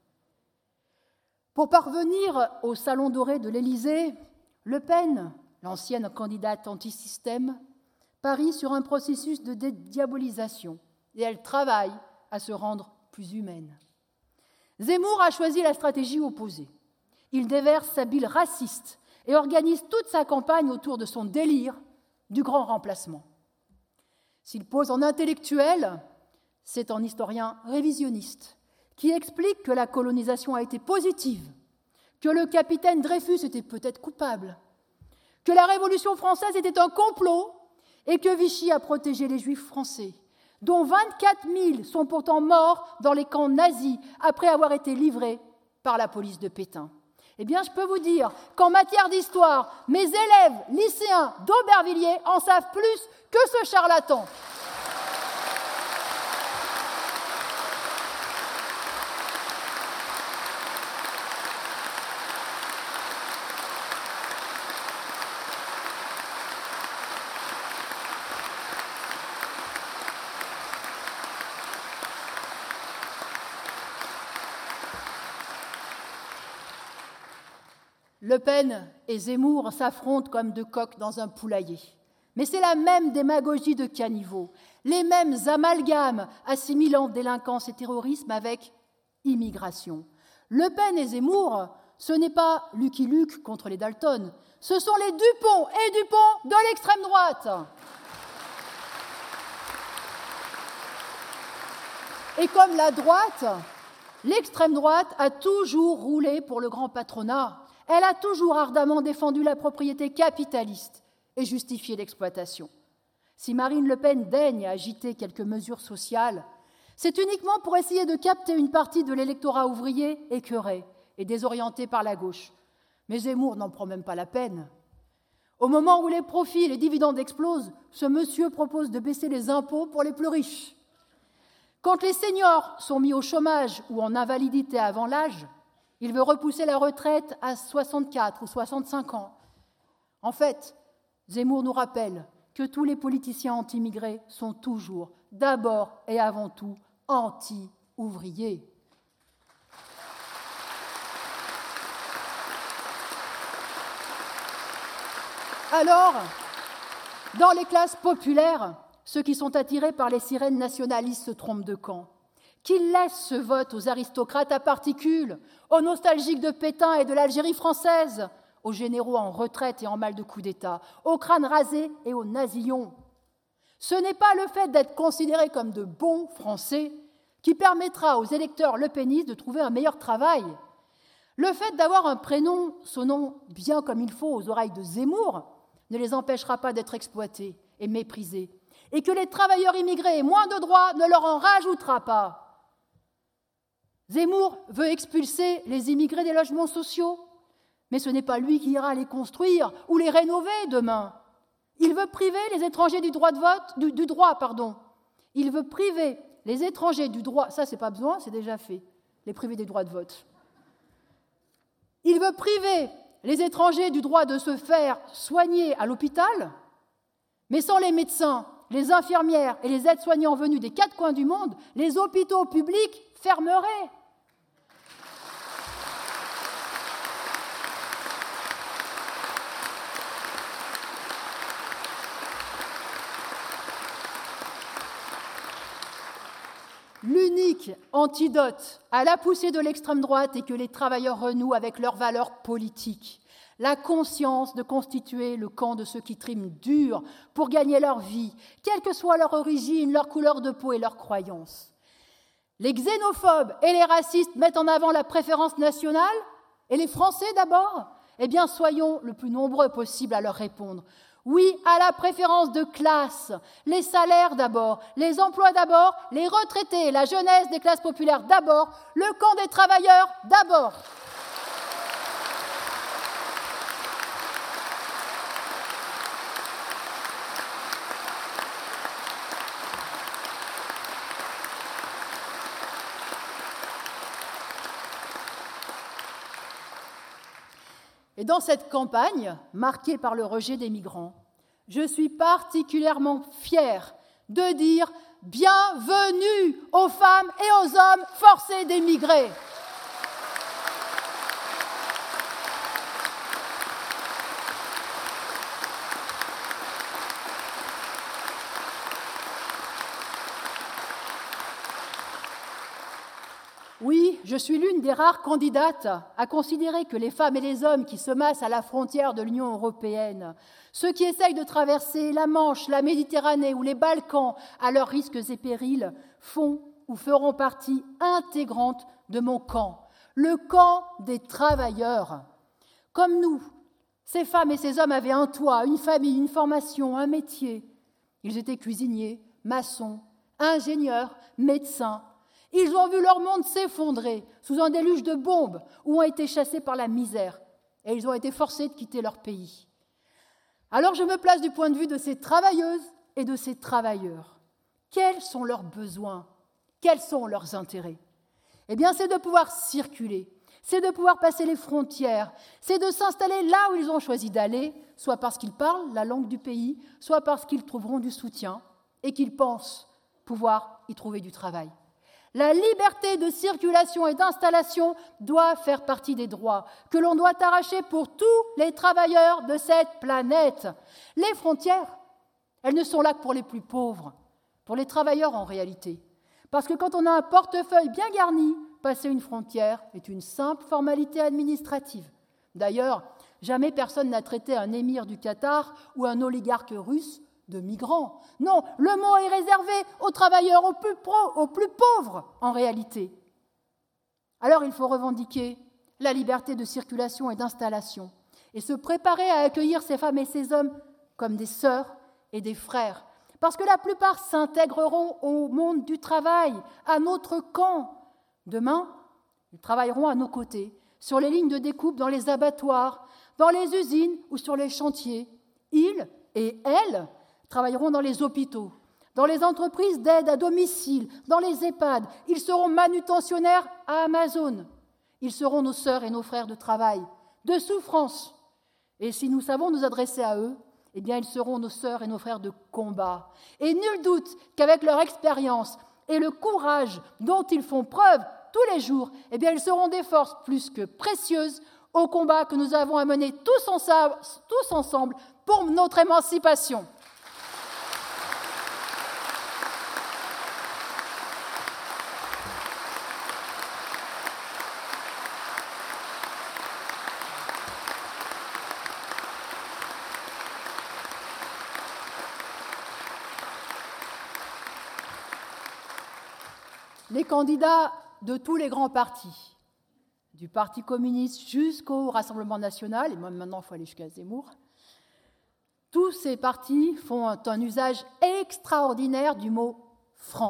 Pour parvenir au salon doré de l'Élysée, Le Pen, l'ancienne candidate anti-système, parie sur un processus de dédiabolisation et elle travaille à se rendre plus humaine. Zemmour a choisi la stratégie opposée. Il déverse sa bile raciste et organise toute sa campagne autour de son délire du grand remplacement. S'il pose en intellectuel, c'est en historien révisionniste qui explique que la colonisation a été positive, que le capitaine Dreyfus était peut-être coupable, que la Révolution française était un complot et que Vichy a protégé les Juifs français, dont vingt-quatre mille sont pourtant morts dans les camps nazis après avoir été livrés par la police de Pétain. Eh bien, je peux vous dire qu'en matière d'histoire, mes élèves lycéens d'Aubervilliers en savent plus que ce charlatan. Le Pen et Zemmour s'affrontent comme deux coqs dans un poulailler. Mais c'est la même démagogie de caniveau, les mêmes amalgames assimilant délinquance et terrorisme avec immigration. Le Pen et Zemmour, ce n'est pas Lucky Luke contre les Dalton, ce sont les Dupont et Dupont de l'extrême droite. Et comme la droite, l'extrême droite a toujours roulé pour le grand patronat. Elle a toujours ardemment défendu la propriété capitaliste et justifié l'exploitation. Si Marine Le Pen daigne agiter quelques mesures sociales, c'est uniquement pour essayer de capter une partie de l'électorat ouvrier écœuré et désorienté par la gauche. Mais Zemmour n'en prend même pas la peine. Au moment où les profits et les dividendes explosent, ce monsieur propose de baisser les impôts pour les plus riches. Quand les seniors sont mis au chômage ou en invalidité avant l'âge, il veut repousser la retraite à soixante-quatre ou soixante-cinq ans. En fait, Zemmour nous rappelle que tous les politiciens anti-immigrés sont toujours, d'abord et avant tout, anti-ouvriers. Alors, dans les classes populaires, ceux qui sont attirés par les sirènes nationalistes se trompent de camp. Qu'ils laissent ce vote aux aristocrates à particules, aux nostalgiques de Pétain et de l'Algérie française, aux généraux en retraite et en mal de coup d'État, aux crânes rasés et aux nasillons. Ce n'est pas le fait d'être considérés comme de bons Français qui permettra aux électeurs lepénistes de trouver un meilleur travail. Le fait d'avoir un prénom sonnant bien comme il faut aux oreilles de Zemmour ne les empêchera pas d'être exploités et méprisés, et que les travailleurs immigrés aient moins de droits ne leur en rajoutera pas. Zemmour veut expulser les immigrés des logements sociaux, mais ce n'est pas lui qui ira les construire ou les rénover demain. Il veut priver les étrangers du droit de vote, du, du droit, pardon. Il veut priver les étrangers du droit, ça c'est pas besoin, c'est déjà fait, les priver des droits de vote. Il veut priver les étrangers du droit de se faire soigner à l'hôpital, mais sans les médecins, les infirmières et les aides-soignants venus des quatre coins du monde, les hôpitaux publics fermeraient. L'unique antidote à la poussée de l'extrême droite est que les travailleurs renouent avec leurs valeurs politiques, la conscience de constituer le camp de ceux qui triment dur pour gagner leur vie, quelle que soit leur origine, leur couleur de peau et leurs croyances. Les xénophobes et les racistes mettent en avant la préférence nationale, et les Français d'abord. Eh bien, soyons le plus nombreux possible à leur répondre. Oui à la préférence de classe, les salaires d'abord, les emplois d'abord, les retraités, la jeunesse des classes populaires d'abord, le camp des travailleurs d'abord. Et dans cette campagne, marquée par le rejet des migrants, je suis particulièrement fière de dire « Bienvenue aux femmes et aux hommes forcés d'émigrer ». Oui, je suis l'une des rares candidates à considérer que les femmes et les hommes qui se massent à la frontière de l'Union européenne, ceux qui essayent de traverser la Manche, la Méditerranée ou les Balkans à leurs risques et périls, font ou feront partie intégrante de mon camp, le camp des travailleurs. Comme nous, ces femmes et ces hommes avaient un toit, une famille, une formation, un métier. Ils étaient cuisiniers, maçons, ingénieurs, médecins. Ils ont vu leur monde s'effondrer sous un déluge de bombes ou ont été chassés par la misère et ils ont été forcés de quitter leur pays. Alors je me place du point de vue de ces travailleuses et de ces travailleurs. Quels sont leurs besoins? Quels sont leurs intérêts? Eh bien, c'est de pouvoir circuler, c'est de pouvoir passer les frontières, c'est de s'installer là où ils ont choisi d'aller, soit parce qu'ils parlent la langue du pays, soit parce qu'ils trouveront du soutien et qu'ils pensent pouvoir y trouver du travail. La liberté de circulation et d'installation doit faire partie des droits que l'on doit arracher pour tous les travailleurs de cette planète. Les frontières, elles ne sont là que pour les plus pauvres, pour les travailleurs en réalité. Parce que quand on a un portefeuille bien garni, passer une frontière est une simple formalité administrative. D'ailleurs, jamais personne n'a traité un émir du Qatar ou un oligarque russe de migrants. Non, le mot est réservé aux travailleurs, aux plus, pro, aux plus pauvres, en réalité. Alors, il faut revendiquer la liberté de circulation et d'installation et se préparer à accueillir ces femmes et ces hommes comme des sœurs et des frères. parce que la plupart s'intégreront au monde du travail, à notre camp. Demain, ils travailleront à nos côtés, sur les lignes de découpe, dans les abattoirs, dans les usines ou sur les chantiers. Ils et elles travailleront dans les hôpitaux, dans les entreprises d'aide à domicile, dans les EHPAD. Ils seront manutentionnaires à Amazon. Ils seront nos sœurs et nos frères de travail, de souffrance. Et si nous savons nous adresser à eux, eh bien, ils seront nos sœurs et nos frères de combat. Et nul doute qu'avec leur expérience et le courage dont ils font preuve tous les jours, eh bien, ils seront des forces plus que précieuses au combat que nous avons à mener tous ensemble, tous ensemble pour notre émancipation. Les candidats de tous les grands partis, du Parti communiste jusqu'au Rassemblement national, et même maintenant il faut aller jusqu'à Zemmour, tous ces partis font un usage extraordinaire du mot « France ».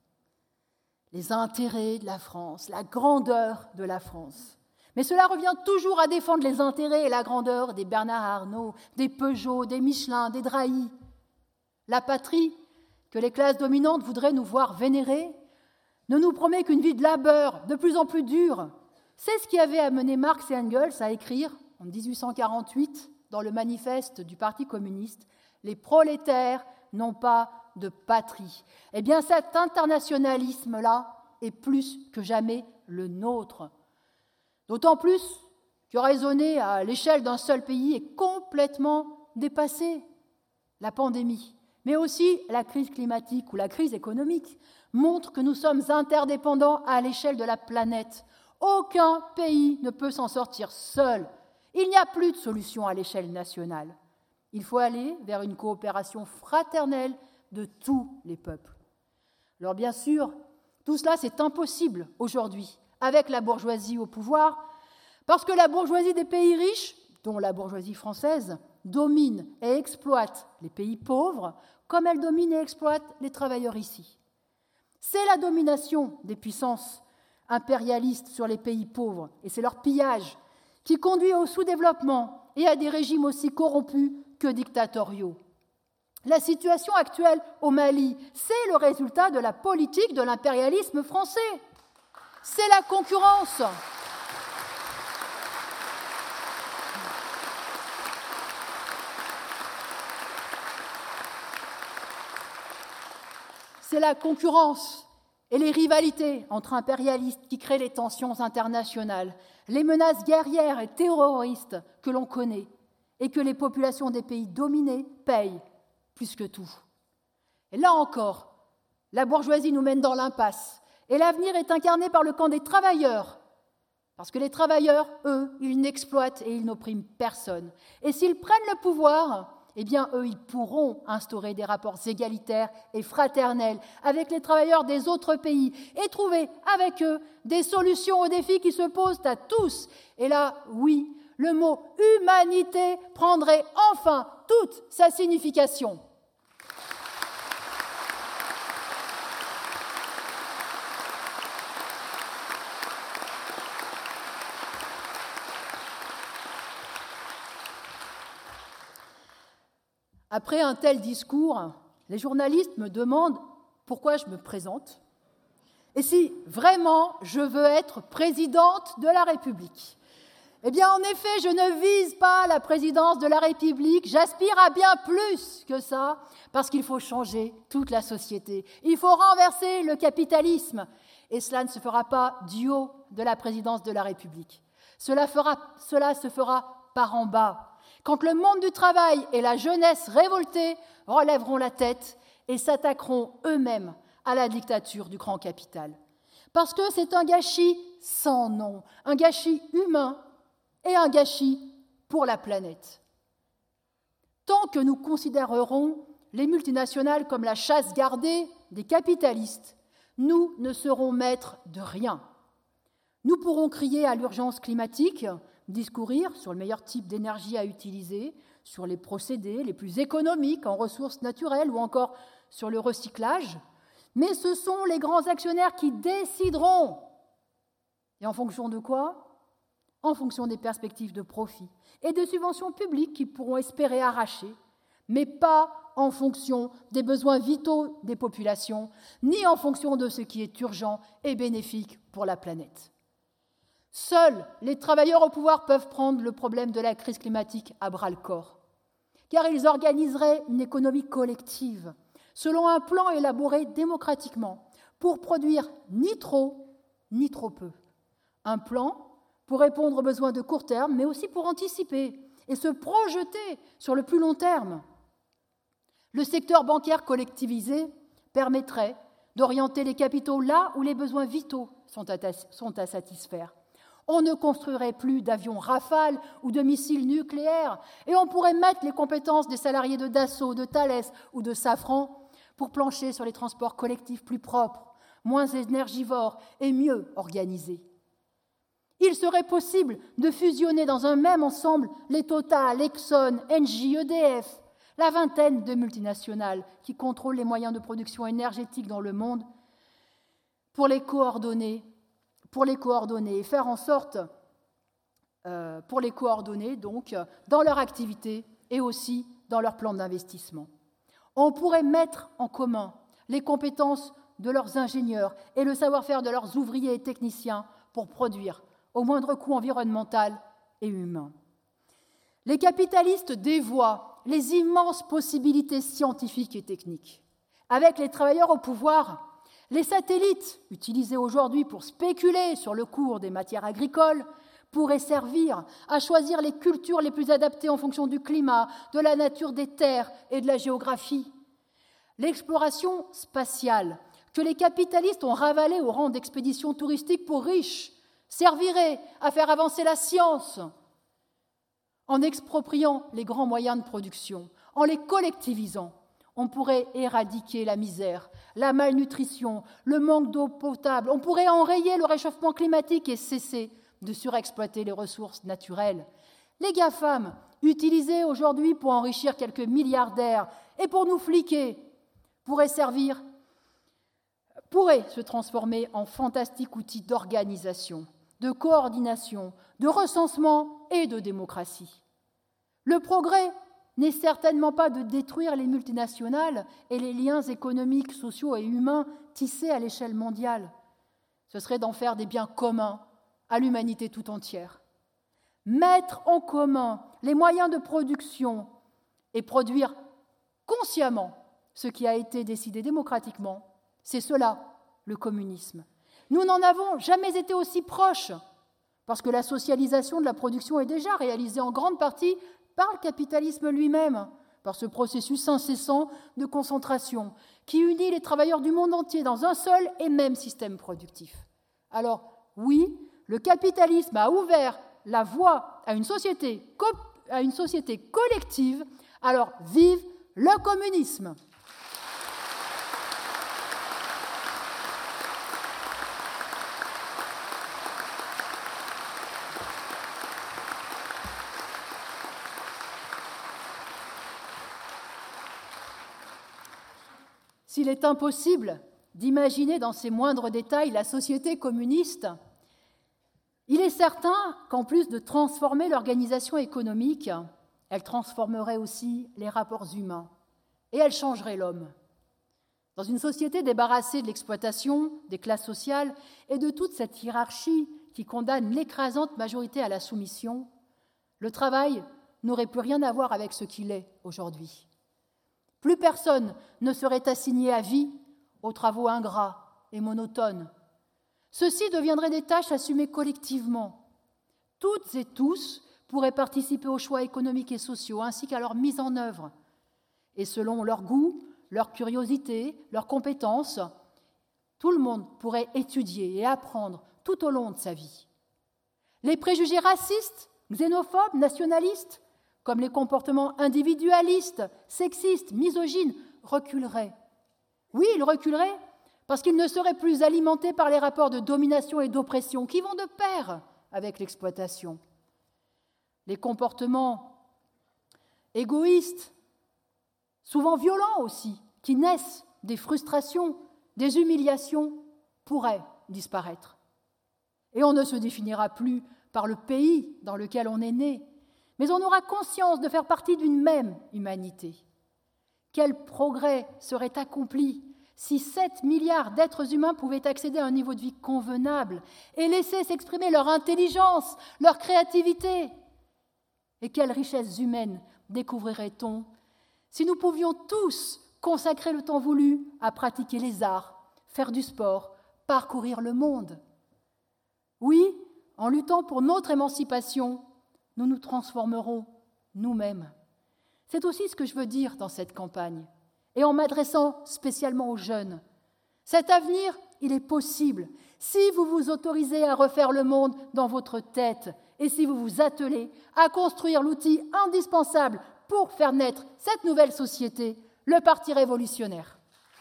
Les intérêts de la France, la grandeur de la France. Mais cela revient toujours à défendre les intérêts et la grandeur des Bernard Arnault, des Peugeot, des Michelin, des Drahi. La patrie que les classes dominantes voudraient nous voir vénérer ne nous promet qu'une vie de labeur de plus en plus dure. C'est ce qui avait amené Marx et Engels à écrire, en dix-huit cent quarante-huit, dans le manifeste du Parti communiste, « Les prolétaires n'ont pas de patrie ». Eh bien, cet internationalisme-là est plus que jamais le nôtre. D'autant plus que raisonner à l'échelle d'un seul pays est complètement dépassé. La pandémie, mais aussi la crise climatique ou la crise économique, montre que nous sommes interdépendants à l'échelle de la planète. Aucun pays ne peut s'en sortir seul. Il n'y a plus de solution à l'échelle nationale. Il faut aller vers une coopération fraternelle de tous les peuples. Alors bien sûr, tout cela c'est impossible aujourd'hui avec la bourgeoisie au pouvoir, parce que la bourgeoisie des pays riches, dont la bourgeoisie française, domine et exploite les pays pauvres, comme elle domine et exploite les travailleurs ici. C'est la domination des puissances impérialistes sur les pays pauvres, et c'est leur pillage qui conduit au sous-développement et à des régimes aussi corrompus que dictatoriaux. La situation actuelle au Mali, c'est le résultat de la politique de l'impérialisme français. C'est la concurrence. C'est la concurrence et les rivalités entre impérialistes qui créent les tensions internationales, les menaces guerrières et terroristes que l'on connaît et que les populations des pays dominés payent plus que tout. Et là encore, la bourgeoisie nous mène dans l'impasse et l'avenir est incarné par le camp des travailleurs. Parce que les travailleurs, eux, ils n'exploitent et ils n'oppriment personne. Et s'ils prennent le pouvoir, eh bien, eux, ils pourront instaurer des rapports égalitaires et fraternels avec les travailleurs des autres pays et trouver avec eux des solutions aux défis qui se posent à tous. Et là, oui, le mot « humanité » prendrait enfin toute sa signification. Après un tel discours, les journalistes me demandent pourquoi je me présente et si vraiment je veux être présidente de la République. Eh bien, en effet, je ne vise pas la présidence de la République, j'aspire à bien plus que ça, parce qu'il faut changer toute la société. Il faut renverser le capitalisme, et cela ne se fera pas du haut de la présidence de la République. Cela, fera, cela se fera par en bas, quand le monde du travail et la jeunesse révoltée relèveront la tête et s'attaqueront eux-mêmes à la dictature du grand capital. Parce que c'est un gâchis sans nom, un gâchis humain et un gâchis pour la planète. Tant que nous considérerons les multinationales comme la chasse gardée des capitalistes, nous ne serons maîtres de rien. Nous pourrons crier à l'urgence climatique, discourir sur le meilleur type d'énergie à utiliser, sur les procédés les plus économiques en ressources naturelles ou encore sur le recyclage, mais ce sont les grands actionnaires qui décideront. Et en fonction de quoi ? En fonction des perspectives de profit et de subventions publiques qu'ils pourront espérer arracher, mais pas en fonction des besoins vitaux des populations, ni en fonction de ce qui est urgent et bénéfique pour la planète. Seuls les travailleurs au pouvoir peuvent prendre le problème de la crise climatique à bras-le-corps, car ils organiseraient une économie collective, selon un plan élaboré démocratiquement, pour produire ni trop, ni trop peu. Un plan pour répondre aux besoins de court terme, mais aussi pour anticiper et se projeter sur le plus long terme. Le secteur bancaire collectivisé permettrait d'orienter les capitaux là où les besoins vitaux sont à, sont à satisfaire. On ne construirait plus d'avions Rafale ou de missiles nucléaires et on pourrait mettre les compétences des salariés de Dassault, de Thales ou de Safran pour plancher sur les transports collectifs plus propres, moins énergivores et mieux organisés. Il serait possible de fusionner dans un même ensemble les Total, Exxon, Engie, E D F, la vingtaine de multinationales qui contrôlent les moyens de production énergétique dans le monde, pour les coordonner, pour les coordonner et faire en sorte, euh, pour les coordonner donc dans leur activité et aussi dans leur plan d'investissement. On pourrait mettre en commun les compétences de leurs ingénieurs et le savoir-faire de leurs ouvriers et techniciens pour produire au moindre coût environnemental et humain. Les capitalistes dévoient les immenses possibilités scientifiques et techniques. Avec les travailleurs au pouvoir, les satellites, utilisés aujourd'hui pour spéculer sur le cours des matières agricoles, pourraient servir à choisir les cultures les plus adaptées en fonction du climat, de la nature des terres et de la géographie. L'exploration spatiale, que les capitalistes ont ravalée au rang d'expédition touristique pour riches, servirait à faire avancer la science en expropriant les grands moyens de production, en les collectivisant. On pourrait éradiquer la misère, la malnutrition, le manque d'eau potable. On pourrait enrayer le réchauffement climatique et cesser de surexploiter les ressources naturelles. Les GAFAM, utilisés aujourd'hui pour enrichir quelques milliardaires et pour nous fliquer, pourraient servir, pourraient se transformer en fantastiques outils d'organisation, de coordination, de recensement et de démocratie. Le progrès n'est certainement pas de détruire les multinationales et les liens économiques, sociaux et humains tissés à l'échelle mondiale. Ce serait d'en faire des biens communs à l'humanité tout entière. Mettre en commun les moyens de production et produire consciemment ce qui a été décidé démocratiquement, c'est cela, le communisme. Nous n'en avons jamais été aussi proches, parce que la socialisation de la production est déjà réalisée en grande partie par le capitalisme lui-même, par ce processus incessant de concentration qui unit les travailleurs du monde entier dans un seul et même système productif. Alors, oui, le capitalisme a ouvert la voie à une société, co- à une société collective, alors vive le communisme! S'il est impossible d'imaginer dans ses moindres détails la société communiste, il est certain qu'en plus de transformer l'organisation économique, elle transformerait aussi les rapports humains et elle changerait l'homme. Dans une société débarrassée de l'exploitation, des classes sociales et de toute cette hiérarchie qui condamne l'écrasante majorité à la soumission, le travail n'aurait plus rien à voir avec ce qu'il est aujourd'hui. Plus personne ne serait assigné à vie aux travaux ingrats et monotones. Ceux-ci deviendraient des tâches assumées collectivement. Toutes et tous pourraient participer aux choix économiques et sociaux ainsi qu'à leur mise en œuvre. Et selon leur goût, leur curiosité, leurs compétences, tout le monde pourrait étudier et apprendre tout au long de sa vie. Les préjugés racistes, xénophobes, nationalistes, comme les comportements individualistes, sexistes, misogynes, reculeraient. Oui, ils reculeraient parce qu'ils ne seraient plus alimentés par les rapports de domination et d'oppression qui vont de pair avec l'exploitation. Les comportements égoïstes, souvent violents aussi, qui naissent des frustrations, des humiliations, pourraient disparaître. Et on ne se définira plus par le pays dans lequel on est né, mais on aura conscience de faire partie d'une même humanité. Quel progrès serait accompli si sept milliards d'êtres humains pouvaient accéder à un niveau de vie convenable et laisser s'exprimer leur intelligence, leur créativité? Et quelles richesses humaines découvrirait-on si nous pouvions tous consacrer le temps voulu à pratiquer les arts, faire du sport, parcourir le monde? Oui, en luttant pour notre émancipation, nous nous transformerons nous-mêmes. C'est aussi ce que je veux dire dans cette campagne, et en m'adressant spécialement aux jeunes. Cet avenir, il est possible si vous vous autorisez à refaire le monde dans votre tête et si vous vous attelez à construire l'outil indispensable pour faire naître cette nouvelle société, le Parti révolutionnaire.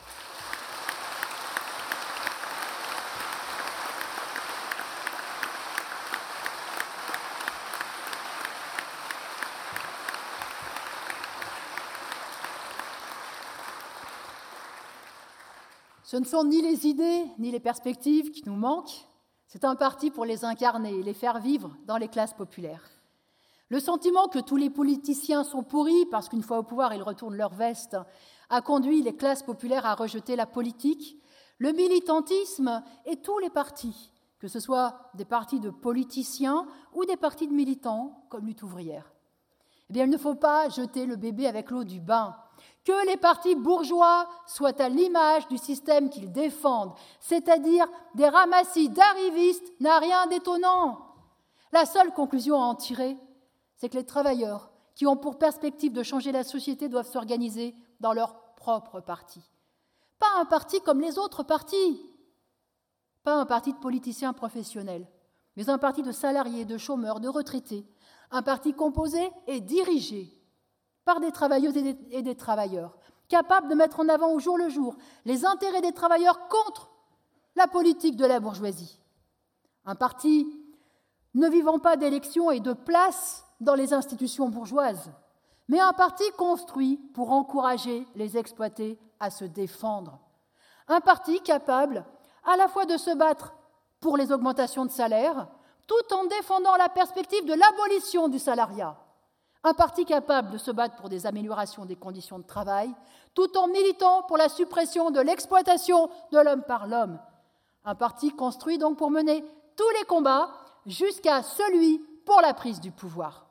Ce ne sont ni les idées, ni les perspectives qui nous manquent. C'est un parti pour les incarner et les faire vivre dans les classes populaires. Le sentiment que tous les politiciens sont pourris parce qu'une fois au pouvoir, ils retournent leur veste, a conduit les classes populaires à rejeter la politique, le militantisme et tous les partis, que ce soit des partis de politiciens ou des partis de militants comme Lutte ouvrière. Eh bien, il ne faut pas jeter le bébé avec l'eau du bain. Que les partis bourgeois soient à l'image du système qu'ils défendent, c'est-à-dire des ramassis d'arrivistes, n'a rien d'étonnant. La seule conclusion à en tirer, c'est que les travailleurs qui ont pour perspective de changer la société doivent s'organiser dans leur propre parti. Pas un parti comme les autres partis, pas un parti de politiciens professionnels, mais un parti de salariés, de chômeurs, de retraités, un parti composé et dirigé par des travailleuses et des, et des travailleurs, capables de mettre en avant au jour le jour les intérêts des travailleurs contre la politique de la bourgeoisie. Un parti ne vivant pas d'élections et de places dans les institutions bourgeoises, mais un parti construit pour encourager les exploités à se défendre. Un parti capable à la fois de se battre pour les augmentations de salaire, tout en défendant la perspective de l'abolition du salariat. Un parti capable de se battre pour des améliorations des conditions de travail, tout en militant pour la suppression de l'exploitation de l'homme par l'homme. Un parti construit donc pour mener tous les combats jusqu'à celui pour la prise du pouvoir.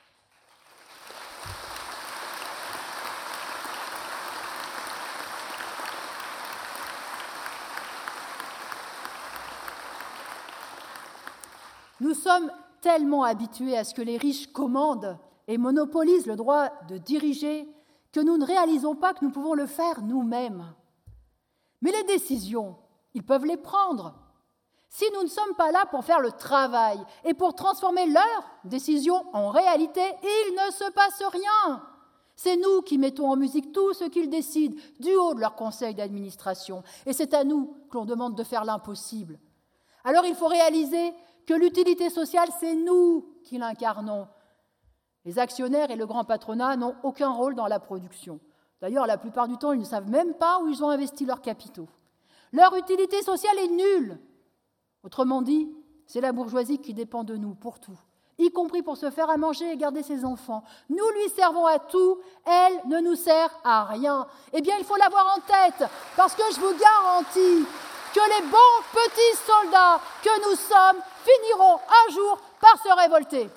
Nous sommes tellement habitués à ce que les riches commandent et monopolisent le droit de diriger que nous ne réalisons pas que nous pouvons le faire nous-mêmes. Mais les décisions, ils peuvent les prendre. Si nous ne sommes pas là pour faire le travail et pour transformer leurs décisions en réalité, il ne se passe rien. C'est nous qui mettons en musique tout ce qu'ils décident du haut de leur conseil d'administration. Et c'est à nous que l'on demande de faire l'impossible. Alors il faut réaliser que l'utilité sociale, c'est nous qui l'incarnons. Les actionnaires et le grand patronat n'ont aucun rôle dans la production. D'ailleurs, la plupart du temps, ils ne savent même pas où ils ont investi leurs capitaux. Leur utilité sociale est nulle. Autrement dit, c'est la bourgeoisie qui dépend de nous pour tout, y compris pour se faire à manger et garder ses enfants. Nous lui servons à tout, elle ne nous sert à rien. Eh bien, il faut l'avoir en tête, parce que je vous garantis que les bons petits soldats que nous sommes finiront un jour par se révolter.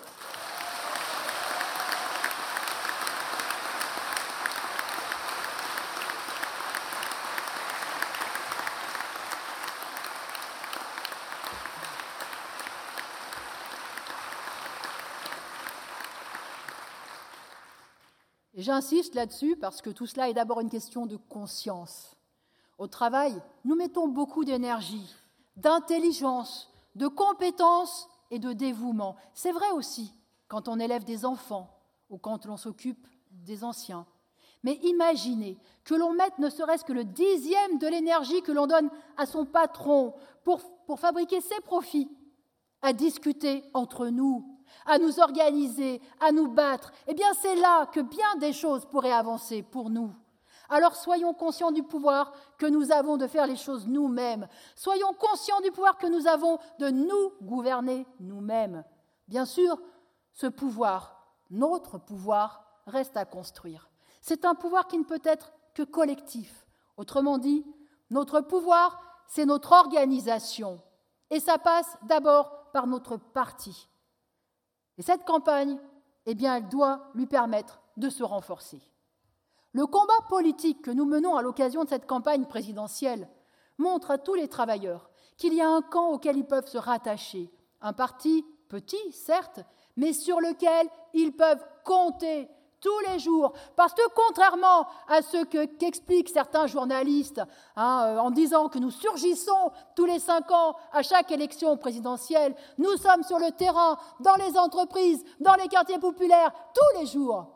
Et j'insiste là-dessus parce que tout cela est d'abord une question de conscience. Au travail, nous mettons beaucoup d'énergie, d'intelligence, de compétences et de dévouement. C'est vrai aussi quand on élève des enfants ou quand l'on s'occupe des anciens. Mais imaginez que l'on mette ne serait-ce que le dixième de l'énergie que l'on donne à son patron pour, pour fabriquer ses profits, à discuter entre nous, à nous organiser, à nous battre, eh bien c'est là que bien des choses pourraient avancer pour nous. Alors soyons conscients du pouvoir que nous avons de faire les choses nous-mêmes. Soyons conscients du pouvoir que nous avons de nous gouverner nous-mêmes. Bien sûr, ce pouvoir, notre pouvoir, reste à construire. C'est un pouvoir qui ne peut être que collectif. Autrement dit, notre pouvoir, c'est notre organisation. Et ça passe d'abord par notre parti. Et cette campagne, eh bien, elle doit lui permettre de se renforcer. Le combat politique que nous menons à l'occasion de cette campagne présidentielle montre à tous les travailleurs qu'il y a un camp auquel ils peuvent se rattacher. Un parti petit, certes, mais sur lequel ils peuvent compter tous les jours. Parce que contrairement à ce que, qu'expliquent certains journalistes hein, en disant que nous surgissons tous les cinq ans à chaque élection présidentielle, nous sommes sur le terrain, dans les entreprises, dans les quartiers populaires, tous les jours.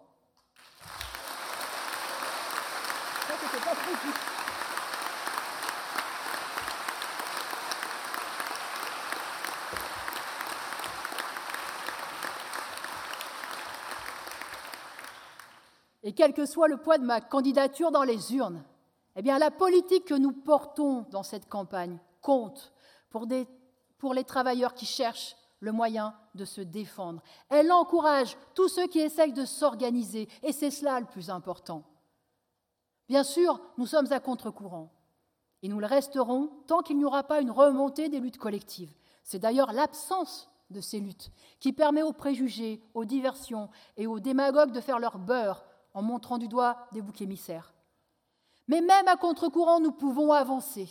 Ça, c'était pas précis. Et quel que soit le poids de ma candidature dans les urnes, eh bien la politique que nous portons dans cette campagne compte pour, des, pour les travailleurs qui cherchent le moyen de se défendre. Elle encourage tous ceux qui essayent de s'organiser, et c'est cela le plus important. Bien sûr, nous sommes à contre-courant, et nous le resterons tant qu'il n'y aura pas une remontée des luttes collectives. C'est d'ailleurs l'absence de ces luttes qui permet aux préjugés, aux diversions et aux démagogues de faire leur beurre en montrant du doigt des boucs émissaires. Mais même à contre-courant, nous pouvons avancer.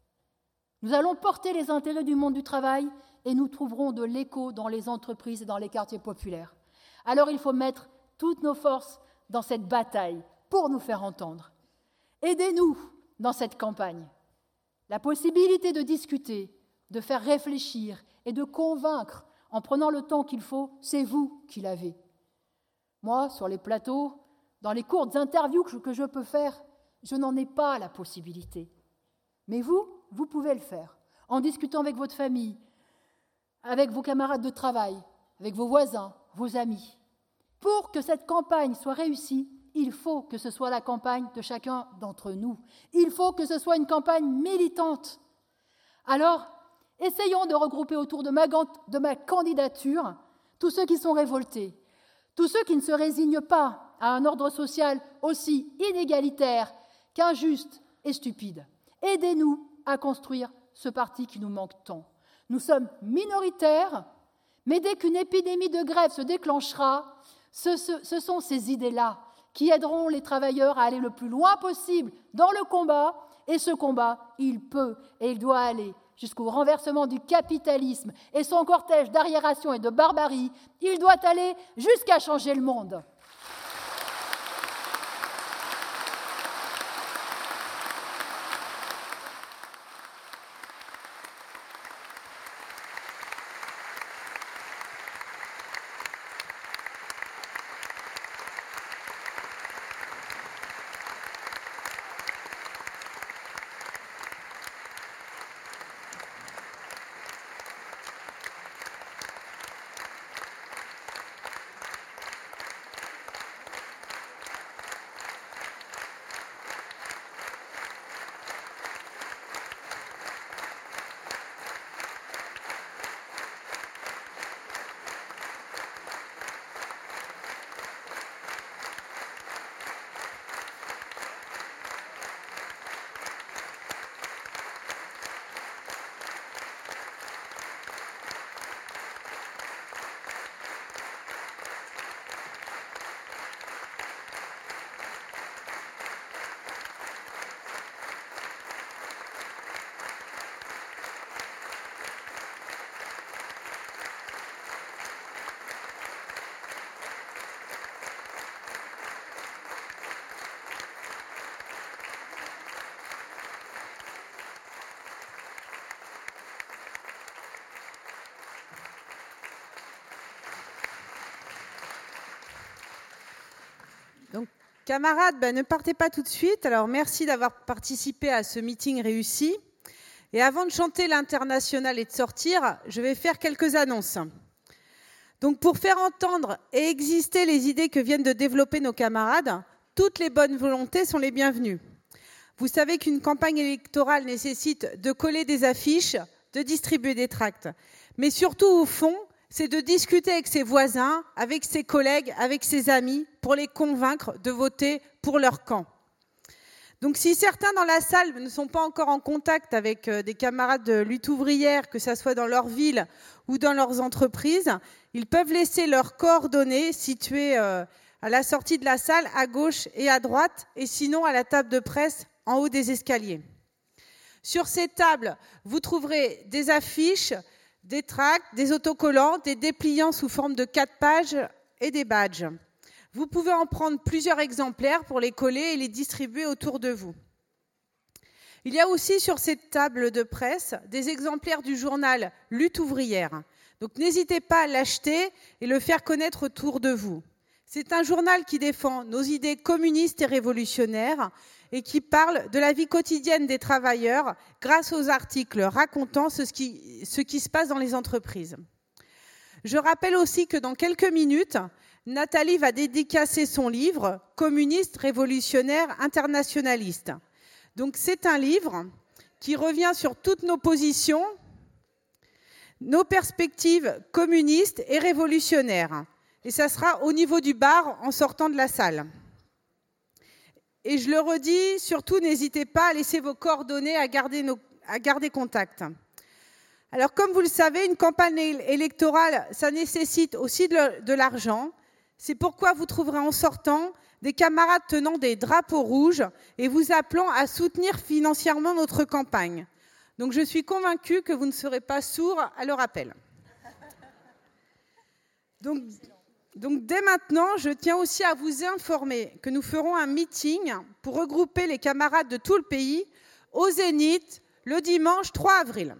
Nous allons porter les intérêts du monde du travail et nous trouverons de l'écho dans les entreprises et dans les quartiers populaires. Alors il faut mettre toutes nos forces dans cette bataille pour nous faire entendre. Aidez-nous dans cette campagne. La possibilité de discuter, de faire réfléchir et de convaincre en prenant le temps qu'il faut, c'est vous qui l'avez. Moi, sur les plateaux, dans les courtes interviews que je peux faire, je n'en ai pas la possibilité. Mais vous, vous pouvez le faire, en discutant avec votre famille, avec vos camarades de travail, avec vos voisins, vos amis. Pour que cette campagne soit réussie, il faut que ce soit la campagne de chacun d'entre nous. Il faut que ce soit une campagne militante. Alors, essayons de regrouper autour de ma, de ma candidature tous ceux qui sont révoltés, tous ceux qui ne se résignent pas à un ordre social aussi inégalitaire qu'injuste et stupide. Aidez-nous à construire ce parti qui nous manque tant. Nous sommes minoritaires, mais dès qu'une épidémie de grève se déclenchera, ce, ce, ce sont ces idées-là qui aideront les travailleurs à aller le plus loin possible dans le combat, et ce combat, il peut et il doit aller jusqu'au renversement du capitalisme et son cortège d'arriération et de barbarie, il doit aller jusqu'à changer le monde. Donc, camarades, ben, ne partez pas tout de suite. Alors, merci d'avoir participé à ce meeting réussi. Et avant de chanter l'International et de sortir, je vais faire quelques annonces. Donc pour faire entendre et exister les idées que viennent de développer nos camarades, toutes les bonnes volontés sont les bienvenues. Vous savez qu'une campagne électorale nécessite de coller des affiches, de distribuer des tracts. Mais surtout, au fond, c'est de discuter avec ses voisins, avec ses collègues, avec ses amis, pour les convaincre de voter pour leur camp. Donc si certains dans la salle ne sont pas encore en contact avec des camarades de lutte ouvrière, que ce soit dans leur ville ou dans leurs entreprises, ils peuvent laisser leurs coordonnées situées à la sortie de la salle, à gauche et à droite, et sinon à la table de presse en haut des escaliers. Sur ces tables, vous trouverez des affiches, des tracts, des autocollants, des dépliants sous forme de quatre pages et des badges. Vous pouvez en prendre plusieurs exemplaires pour les coller et les distribuer autour de vous. Il y a aussi sur cette table de presse des exemplaires du journal Lutte ouvrière. Donc n'hésitez pas à l'acheter et le faire connaître autour de vous. C'est un journal qui défend nos idées communistes et révolutionnaires et qui parle de la vie quotidienne des travailleurs grâce aux articles racontant ce qui, ce qui se passe dans les entreprises. Je rappelle aussi que dans quelques minutes, Nathalie va dédicacer son livre « Communiste, révolutionnaire, internationaliste ». Donc c'est un livre qui revient sur toutes nos positions, nos perspectives communistes et révolutionnaires. Et ça sera au niveau du bar en sortant de la salle. Et je le redis, surtout n'hésitez pas à laisser vos coordonnées, à garder, nos, à garder contact. Alors comme vous le savez, une campagne électorale, ça nécessite aussi de, de l'argent. C'est pourquoi vous trouverez en sortant des camarades tenant des drapeaux rouges et vous appelant à soutenir financièrement notre campagne. Donc je suis convaincue que vous ne serez pas sourds à leur appel. Donc, donc dès maintenant, je tiens aussi à vous informer que nous ferons un meeting pour regrouper les camarades de tout le pays au Zénith le dimanche trois avril.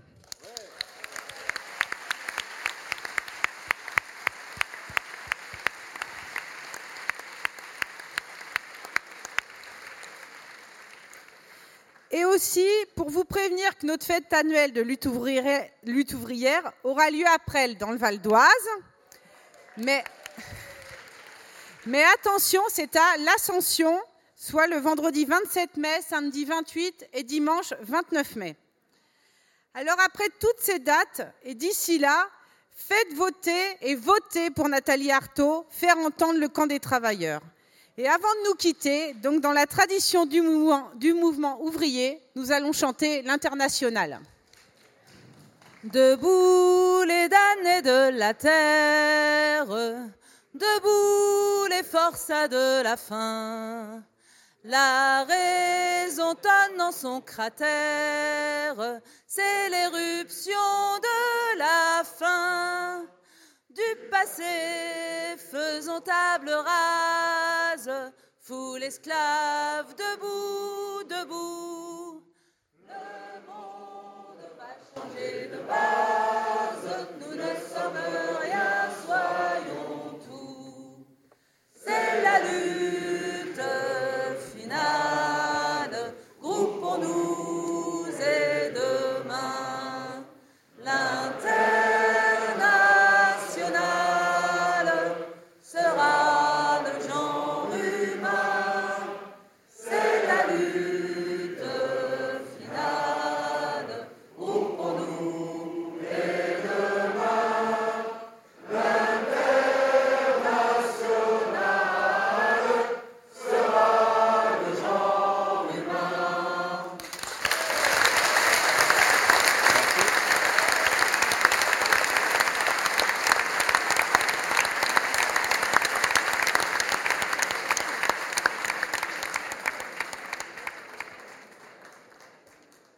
Et aussi, pour vous prévenir que notre fête annuelle de lutte ouvrière, lutte ouvrière aura lieu à Presles, dans le Val d'Oise. Mais, mais attention, c'est à l'Ascension, soit le vendredi vingt-sept mai, samedi vingt-huit et dimanche vingt-neuf mai. Alors après toutes ces dates, et d'ici là, faites voter et votez pour Nathalie Arthaud, faire entendre le camp des travailleurs. Et avant de nous quitter, donc dans la tradition du mouvement, du mouvement ouvrier, nous allons chanter l'Internationale. Debout les damnés de la terre, debout les forçats de la faim. La raison tonne dans son cratère, c'est l'éruption de la fin. Du passé, faisons table rase, foule esclave, debout, debout. Le monde va changer de base, nous ne sommes rien